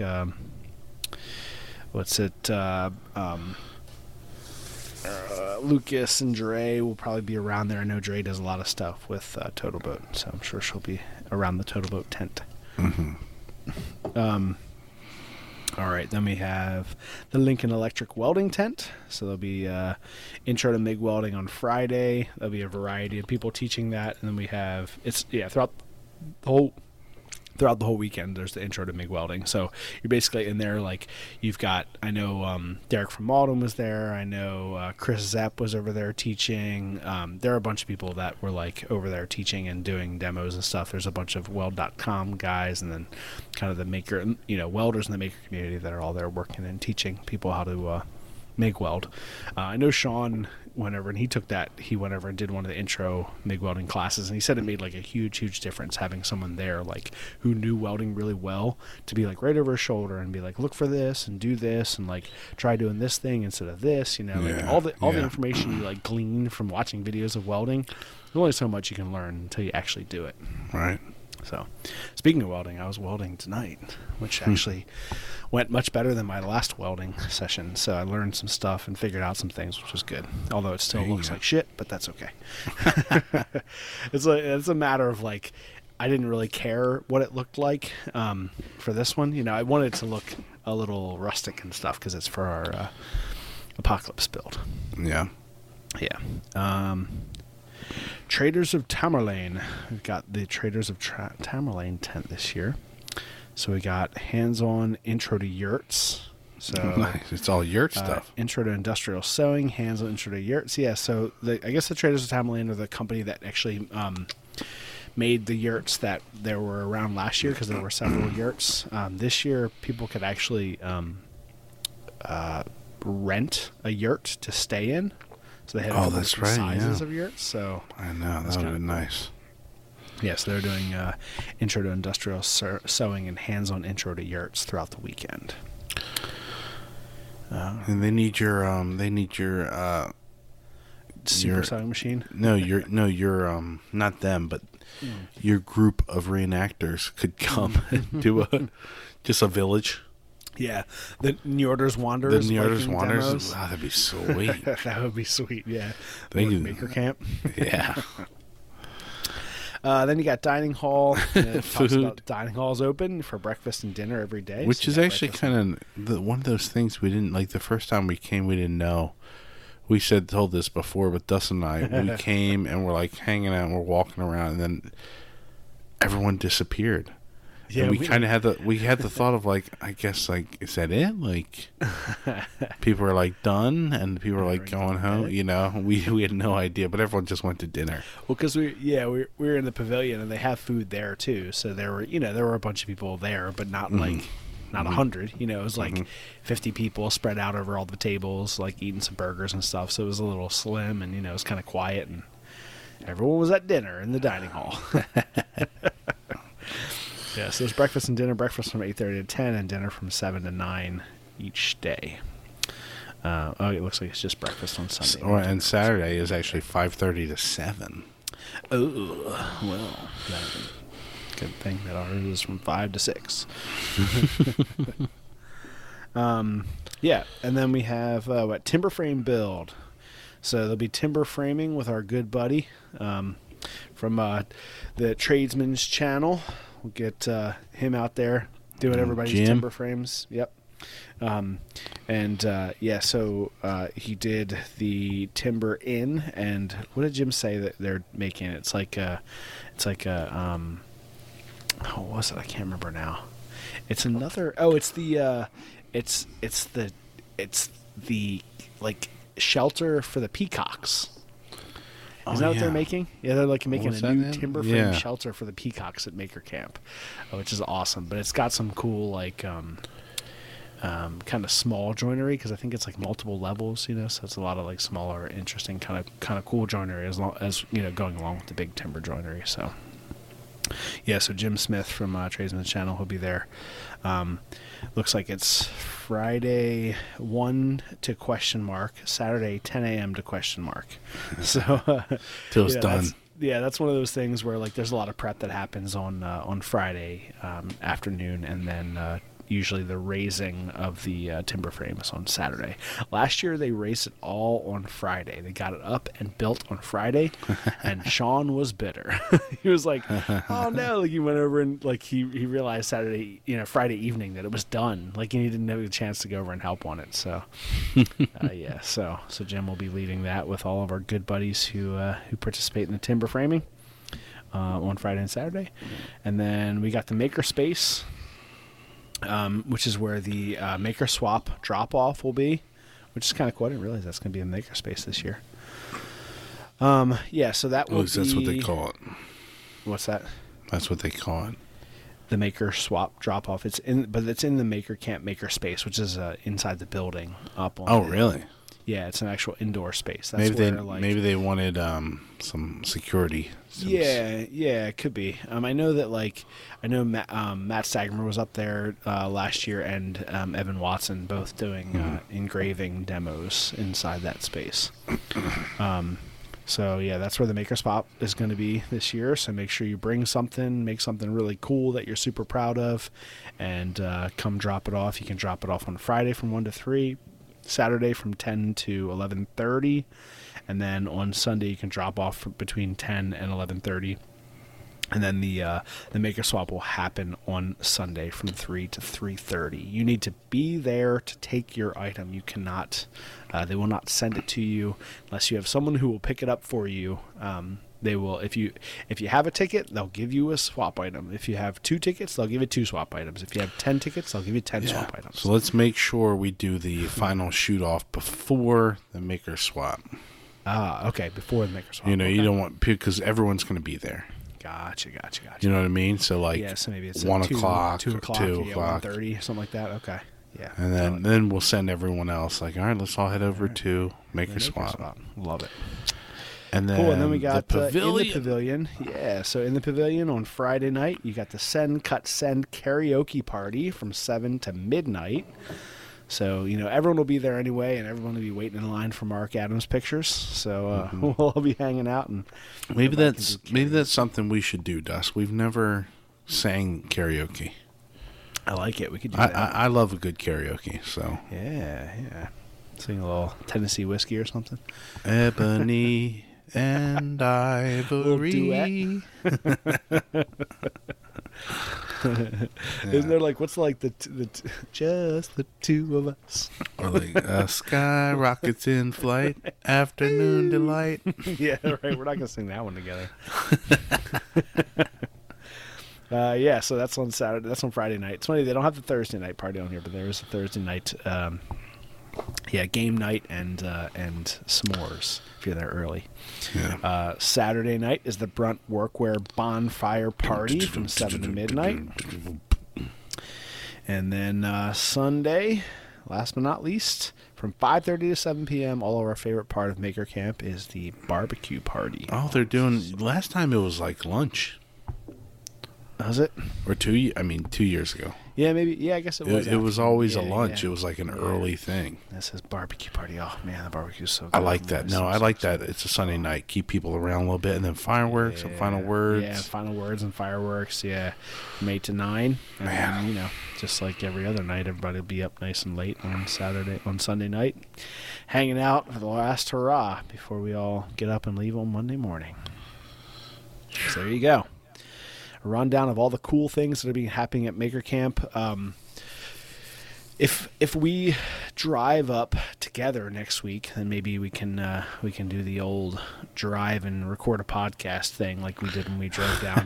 Lucas and Dre will probably be around there. I know Dre does a lot of stuff with Total Boat, so I'm sure she'll be around the Total Boat tent. Mm-hmm. All right, then we have the Lincoln Electric Welding Tent. So there'll be intro to MIG welding on Friday. There'll be a variety of people teaching that, and then we have throughout the whole weekend. There's the intro to MIG welding. So you're basically in there like you've got. I know Derek from Malden was there. I know Chris Zepp was over there teaching. There are a bunch of people that were like over there teaching and doing demos and stuff. There's a bunch of Weld.com guys, and then kind of the maker, welders in the maker community that are all there working and teaching people how to MIG weld. I know Sean went over and he took that. He went over and did one of the intro MIG welding classes, and he said it made like a huge difference having someone there like who knew welding really well to be like right over his shoulder and be like, look for this and do this and like try doing this thing instead of this. You know, like all the information you like glean from watching videos of welding. There's only so much you can learn until you actually do it. Right. So, speaking of welding, I was welding tonight, which actually went much better than my last welding session. So I learned some stuff and figured out some things, which was good. Although it still looks like shit, but that's okay. It's a matter of like, I didn't really care what it looked like for this one. You know, I wanted it to look a little rustic and stuff because it's for our Apocalypse build. Yeah. Yeah. Traders of Tamerlane. We've got the Traders of Tamerlane tent this year. So we got hands-on intro to yurts. So Nice. It's all yurt stuff. Intro to industrial sewing, hands-on intro to yurts. Yeah, so I guess the Traders of Tamerlane are the company that actually made the yurts that there were around last year because there were several yurts. This year, people could actually rent a yurt to stay in. So they had that's different right, sizes of yurts. So I know. That would have been nice. yes, they're doing intro to industrial sewing and hands-on intro to yurts throughout the weekend. And they need your Super sewing machine. your not them, but your group of reenactors could come and do just a village. Yeah, the Njorders Wanderers. The Njorders Viking Wanderers. demos. Wow, that'd be sweet. That would be sweet. Yeah, Thank you. Maker camp. Yeah. Then you got dining hall. It talks Food. about dining halls open for breakfast and dinner every day, Which so is you got actually breakfast kind of one of those things we didn't like. The first time we came, we didn't know. We told this before, but Dustin and I, we came and we're like hanging out and we're walking around, and then everyone disappeared. Yeah, and we kind of had the thought of like, I guess like, is that it? Like, people were like done, and people were like going home. You know, we had no idea, but everyone just went to dinner. Well, because we were in the pavilion and they have food there too. So there were a bunch of people there, but not like not 100. You know, it was like 50 people spread out over all the tables, like eating some burgers and stuff. So it was a little slim, and it was kind of quiet, and everyone was at dinner in the dining hall. Yeah, so it's breakfast and dinner. Breakfast from 8:30 to 10, and dinner from 7 to 9 each day. It looks like it's just breakfast on Sunday. And Saturday is actually 5:30 to 7. Oh, well, good thing that ours is from 5 to 6. Yeah, and then we have timber frame build. So there'll be timber framing with our good buddy from the Tradesman's channel. We'll get him out there doing everybody's Jim. timber frames. Yep. So he did the timber in, and what did Jim say that they're making? It's like what was it? I can't remember now. It's another. Oh, it's the like shelter for the peacocks. Isn't that what they're making? Yeah, they're like making a new timber frame shelter for the peacocks at Maker Camp, which is awesome. But it's got some cool like kind of small joinery because I think it's like multiple levels, so it's a lot of like smaller, interesting kind of cool joinery as going along with the big timber joinery. So yeah, so Jim Smith from Tradesman's Channel will be there. Looks like it's Friday 1 to question mark, Saturday 10 a.m. to question mark. So Till it's done. That's one of those things where like there's a lot of prep that happens on Friday afternoon, and then usually the raising of the timber frames on Saturday. Last year they raised it all on Friday. They got it up and built on Friday, and Sean was bitter. He was like, "Oh no!" Like he went over and like he realized Friday evening that it was done. Like and he didn't have a chance to go over and help on it. So so Jim will be leading that with all of our good buddies who participate in the timber framing on Friday and Saturday, and then we got the maker space. Which is where the Maker Swap drop-off will be, which is kind of cool. I didn't realize that's going to be a Makerspace this year. So that will be... That's what they call it. What's that? That's what they call it. the Maker Swap drop off. It's in the Maker Camp Maker Space, which is inside the building up on. Oh, really? Yeah, it's an actual indoor space. That's Maybe they wanted some security. Yeah, it could be. I know that Matt Stagmer was up there last year, and Evan Watson both doing engraving demos inside that space. So yeah, that's where the Maker Spot is going to be this year. So make sure you bring something, make something really cool that you're super proud of, and come drop it off. You can drop it off on Friday from 1 to 3. Saturday from 10 to 11:30, and then on Sunday you can drop off between 10 and 11:30, and then the Maker Swap will happen on Sunday from 3 to 3:30. You need to be there to take your item. You cannot, they will not send it to you unless you have someone who will pick it up for you. They will, if you have a ticket, they'll give you a swap item. If you have 2 tickets, they'll give you 2 swap items. If you have 10 tickets, they'll give you 10 swap items. So let's make sure we do the final shoot off before the Maker Swap. Okay, before the Maker Swap. You okay. don't want, because everyone's going to be there. Gotcha. You know what I mean? So so maybe it's 1 2 o'clock, 2 o'clock, 2 yeah, o'clock, 1:30, something like that. Okay, yeah. And then we'll send everyone else all right, let's all head over to Maker Swap. Love it. And then, cool, and then we got the pavilion. in the pavilion. Yeah, so in the pavilion on Friday night, you got the Send Cut Send karaoke party from 7 to midnight. So, everyone will be there anyway, and everyone will be waiting in line for Mark Adams pictures. So we'll all be hanging out, and maybe that's something we should do, Dust. We've never sang karaoke. I like it. We could do that. I love a good karaoke. So yeah. Sing a little Tennessee whiskey or something. Ebony and Ivory. Isn't there what's the just the two of us? Or sky rockets in flight, afternoon delight. Yeah, right. We're not gonna sing that one together. Yeah, so that's on Saturday. That's on Friday night. It's funny they don't have the Thursday night party on here, but there is a Thursday night. Game night and s'mores if you're there early. Yeah. Saturday night is the Brunt Workwear Bonfire Party from 7 to midnight. And then Sunday, last but not least, from 5:30 to 7 p.m., all of our favorite part of Maker Camp is the barbecue party. Oh, they're doing... Last time it was lunch. Was it? Or 2 years ago. Yeah, maybe. Yeah, I guess it was. It was always a lunch. Yeah. It was an early thing. This is barbecue party. Oh, man, the barbecue's so good. I like that. No, I like that. It's a Sunday night. Keep people around a little bit. And then fireworks and final words. Yeah, final words and fireworks. Yeah, from 8 to 9. And Man. then, just like every other night, everybody will be up nice and late on Sunday night, hanging out for the last hurrah before we all get up and leave on Monday morning. So there you go. A rundown of all the cool things that are being happening at Maker Camp. If we drive up together next week, then maybe we can do the old drive and record a podcast thing like we did when we drove down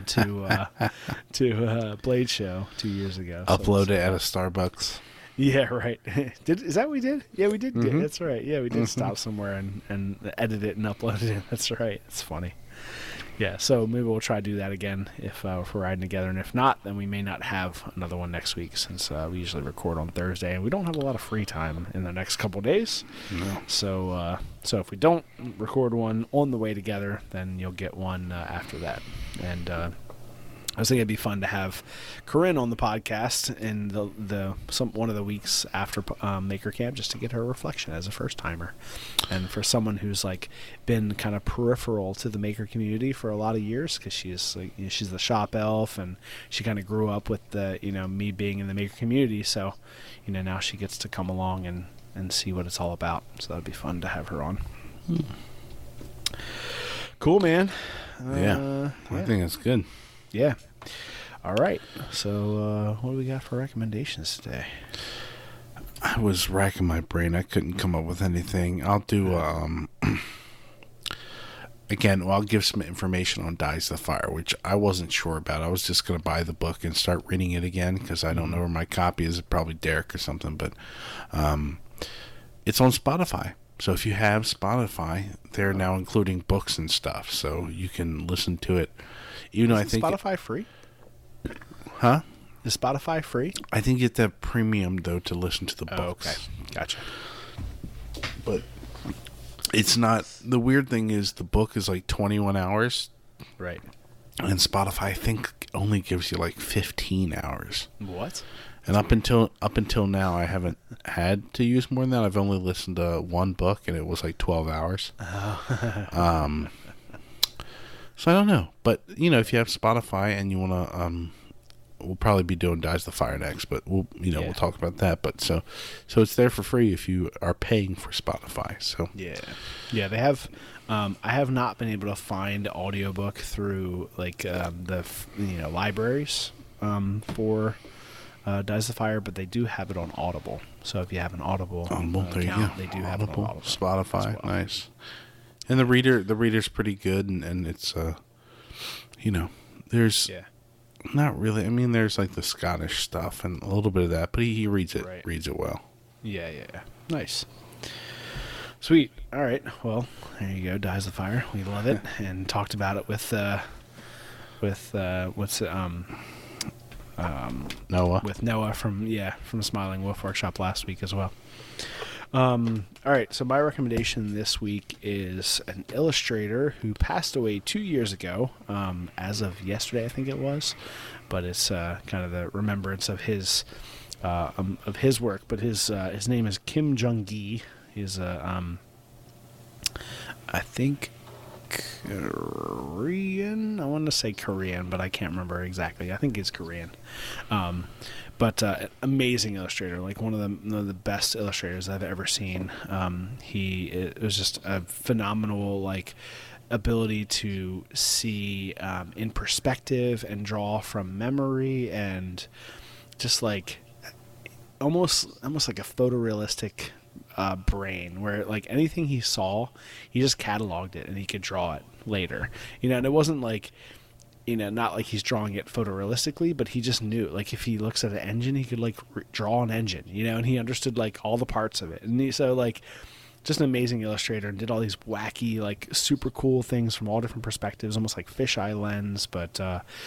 to Blade Show 2 years ago. Upload it at a Starbucks. Yeah, right. Is that what we did? Yeah, we did. Mm-hmm. That's right. Yeah, we did stop somewhere and edit it and upload it. That's right. It's funny. Yeah, so maybe we'll try to do that again if we're riding together, and if not, then we may not have another one next week since we usually record on Thursday, and we don't have a lot of free time in the next couple days. No. So if we don't record one on the way together, then you'll get one after that. And I was thinking it'd be fun to have Corinne on the podcast in one of the weeks after Maker Camp, just to get her reflection as a first timer, and for someone who's been kind of peripheral to the maker community for a lot of years, because she's she's the shop elf, and she kind of grew up with the me being in the maker community. So now she gets to come along and see what it's all about. So that'd be fun to have her on. Cool, man. I think that's good. Yeah. All right. So what do we got for recommendations today? I was racking my brain. I couldn't come up with anything. I'll do I'll give some information on Dies the Fire, which I wasn't sure about. I was just going to buy the book and start reading it again because I don't know where my copy is. Probably Derek or something, but it's on Spotify. So if you have Spotify, they're now including books and stuff, so you can listen to it. Even though I think Spotify free? Huh? Is Spotify free? I think you get that premium though to listen to the books. Oh, okay, gotcha. But it's not. The weird thing is the book is like 21 hours, Right. and Spotify I think only gives you like 15 hours. What? And up until now, I haven't had to use more than that. I've only listened to one book, and it was like 12 hours. Oh. So I don't know, but if you have Spotify and you want to, we'll probably be doing Dies the Fire next, but we'll talk about that. But so it's there for free if you are paying for Spotify. So yeah, they have. I have not been able to find audiobook through like the libraries for Dies the Fire, but they do have it on Audible. So if you have an Audible there you account, go. they do have it on Audible. Spotify, as well. nice. And the reader's pretty good, and it's there's not really. I mean, there's like the Scottish stuff and a little bit of that, but he reads it well. Yeah. Nice. Sweet. All right. Well, there you go. Dies the Fire. We love it, and talked about it with Noah. With Noah from Smiling Wolf Workshop last week as well. All right, so my recommendation this week is an illustrator who passed away 2 years ago, as of yesterday, I think it was. But it's kind of the remembrance of his work. But his name is Kim Jung-gi. He's I think Korean. I want to say Korean, but I can't remember exactly. I think he's Korean. But amazing illustrator, like one of the best illustrators I've ever seen. It was just a phenomenal ability to see in perspective and draw from memory, and just almost like a photorealistic brain, where anything he saw, he just cataloged it and he could draw it later. And it wasn't not like he's drawing it photorealistically, but he just knew, if he looks at an engine, he could draw an engine, and he understood all the parts of it. And just an amazing illustrator, and did all these wacky, super cool things from all different perspectives, almost like fisheye lens. But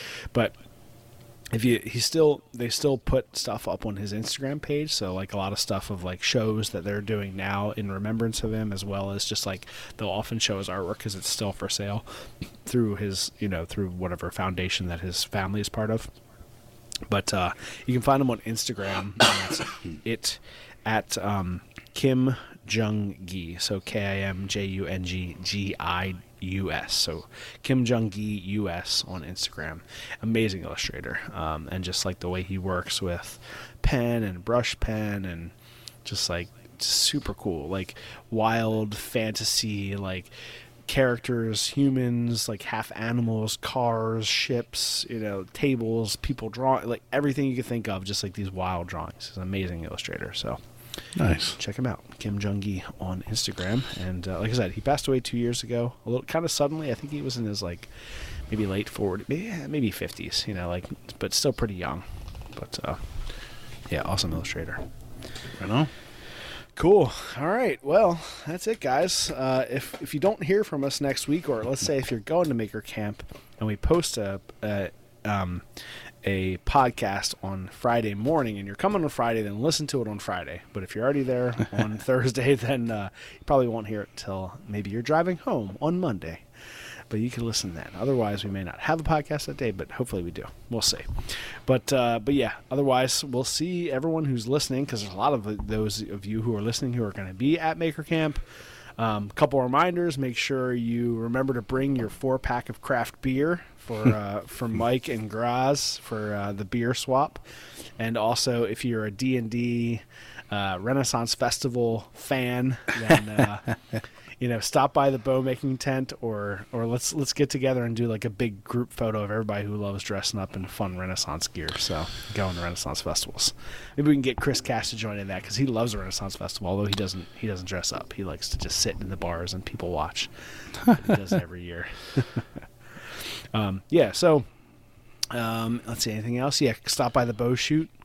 they still put stuff up on his Instagram page, so a lot of stuff of shows that they're doing now in remembrance of him, as well as just they'll often show his artwork because it's still for sale through his through whatever foundation that his family is part of. But you can find him on Instagram. It's at Kim Jung-gi, so KIMJUNGGIUS. So Kim Jung-gi US on Instagram. Amazing illustrator, and just the way he works with pen and brush pen, and just super cool, wild fantasy, characters, humans, half animals, cars, ships, tables, people drawing, everything you could think of, just these wild drawings. He's an amazing illustrator, so nice. Check him out, Kim Jung-gi on Instagram. And like I said, he passed away 2 years ago, a little kind of suddenly. I think he was in his maybe late 40s, maybe 50s, but still pretty young. But yeah, awesome illustrator. Right on. Cool. All right. Well, that's it, guys. If you don't hear from us next week, or let's say if you're going to Maker Camp and we post a podcast on Friday morning, and you're coming on Friday, then listen to it on Friday. But if you're already there on Thursday, then you probably won't hear it till maybe you're driving home on Monday. But you can listen then. Otherwise, we may not have a podcast that day, but hopefully we do. We'll see. But yeah, otherwise, we'll see everyone who's listening, because there's a lot of those of you who are listening who are going to be at Maker Camp. Couple reminders: make sure you remember to bring your 4-pack of craft beer for Mike and Graz for the beer swap. And also, if you're a D&D Renaissance Festival fan, then stop by the bow making tent, or let's get together and do a big group photo of everybody who loves dressing up in fun Renaissance gear. So going to Renaissance festivals. Maybe we can get Chris Cash to join in that, because he loves a Renaissance festival, although he doesn't dress up. He likes to just sit in the bars and people watch. He does it every year. Yeah. So let's see, anything else? Yeah, stop by the bow shoot.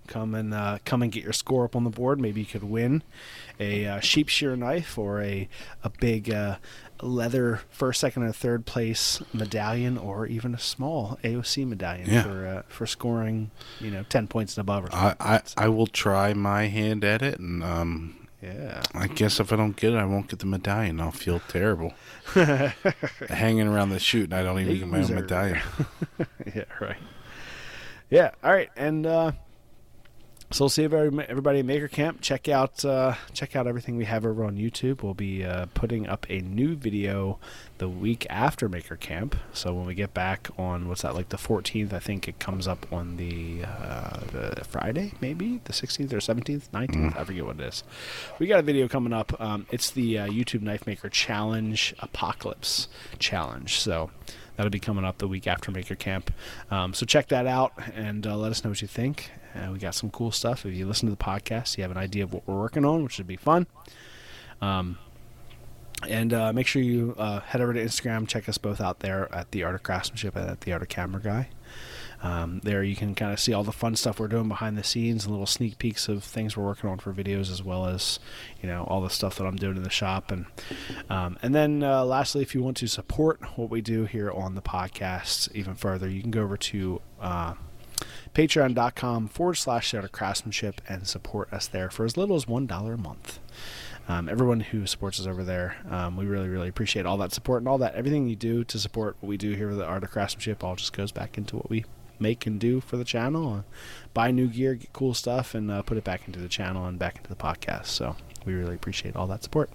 come and get your score up on the board. Maybe you could win a sheep shear knife or a big leather first, second, or third place medallion, or even a small AOC medallion for scoring 10 points and above. Or something. I will try my hand at it, and I guess if I don't get it, I won't get the medallion. I'll feel terrible. Hanging around the chute, and I don't even get my own medallion. Yeah, right. Yeah, all right, and so we'll see everybody at Maker Camp. Check out everything we have over on YouTube. We'll be putting up a new video the week after Maker Camp. So when we get back on the 14th, I think it comes up on the Friday, maybe the 16th or 17th, 19th. I forget what it is. We got a video coming up. It's the YouTube Knife Maker Challenge Apocalypse Challenge. So that'll be coming up the week after Maker Camp. So check that out and let us know what you think. We got some cool stuff. If you listen to the podcast, you have an idea of what we're working on, which would be fun. And make sure you head over to Instagram. Check us both out there at The Art of Craftsmanship and at The Art of Camera Guy. There you can kind of see all the fun stuff we're doing behind the scenes and little sneak peeks of things we're working on for videos, as well as all the stuff that I'm doing in the shop. And then lastly, if you want to support what we do here on the podcast even further, you can go over to patreon.com/The Art of Craftsmanship and support us there for as little as $1 a month. Everyone who supports us over there, we really, really appreciate all that support and all that. Everything you do to support what we do here with the Art of Craftsmanship all just goes back into what we make and do for the channel. Buy new gear, get cool stuff, and put it back into the channel and back into the podcast. So we really appreciate all that support.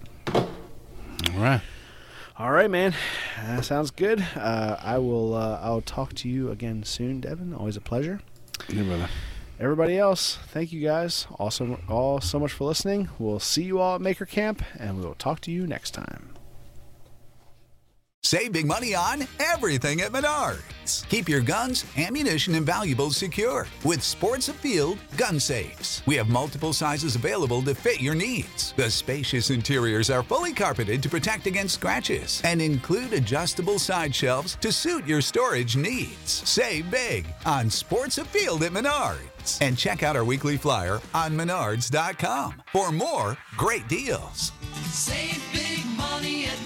All right, man. Sounds good. I'll talk to you again soon, Devin. Always a pleasure. Yeah, brother. Everybody else, thank you guys all so much for listening. We'll see you all at Maker Camp, and we will talk to you next time. Save big money on everything at Menards. Keep your guns, ammunition, and valuables secure with Sports Afield gun safes. We have multiple sizes available to fit your needs. The spacious interiors are fully carpeted to protect against scratches and include adjustable side shelves to suit your storage needs. Save big on Sports Afield at Menards. And check out our weekly flyer on Menards.com for more great deals. Save big money at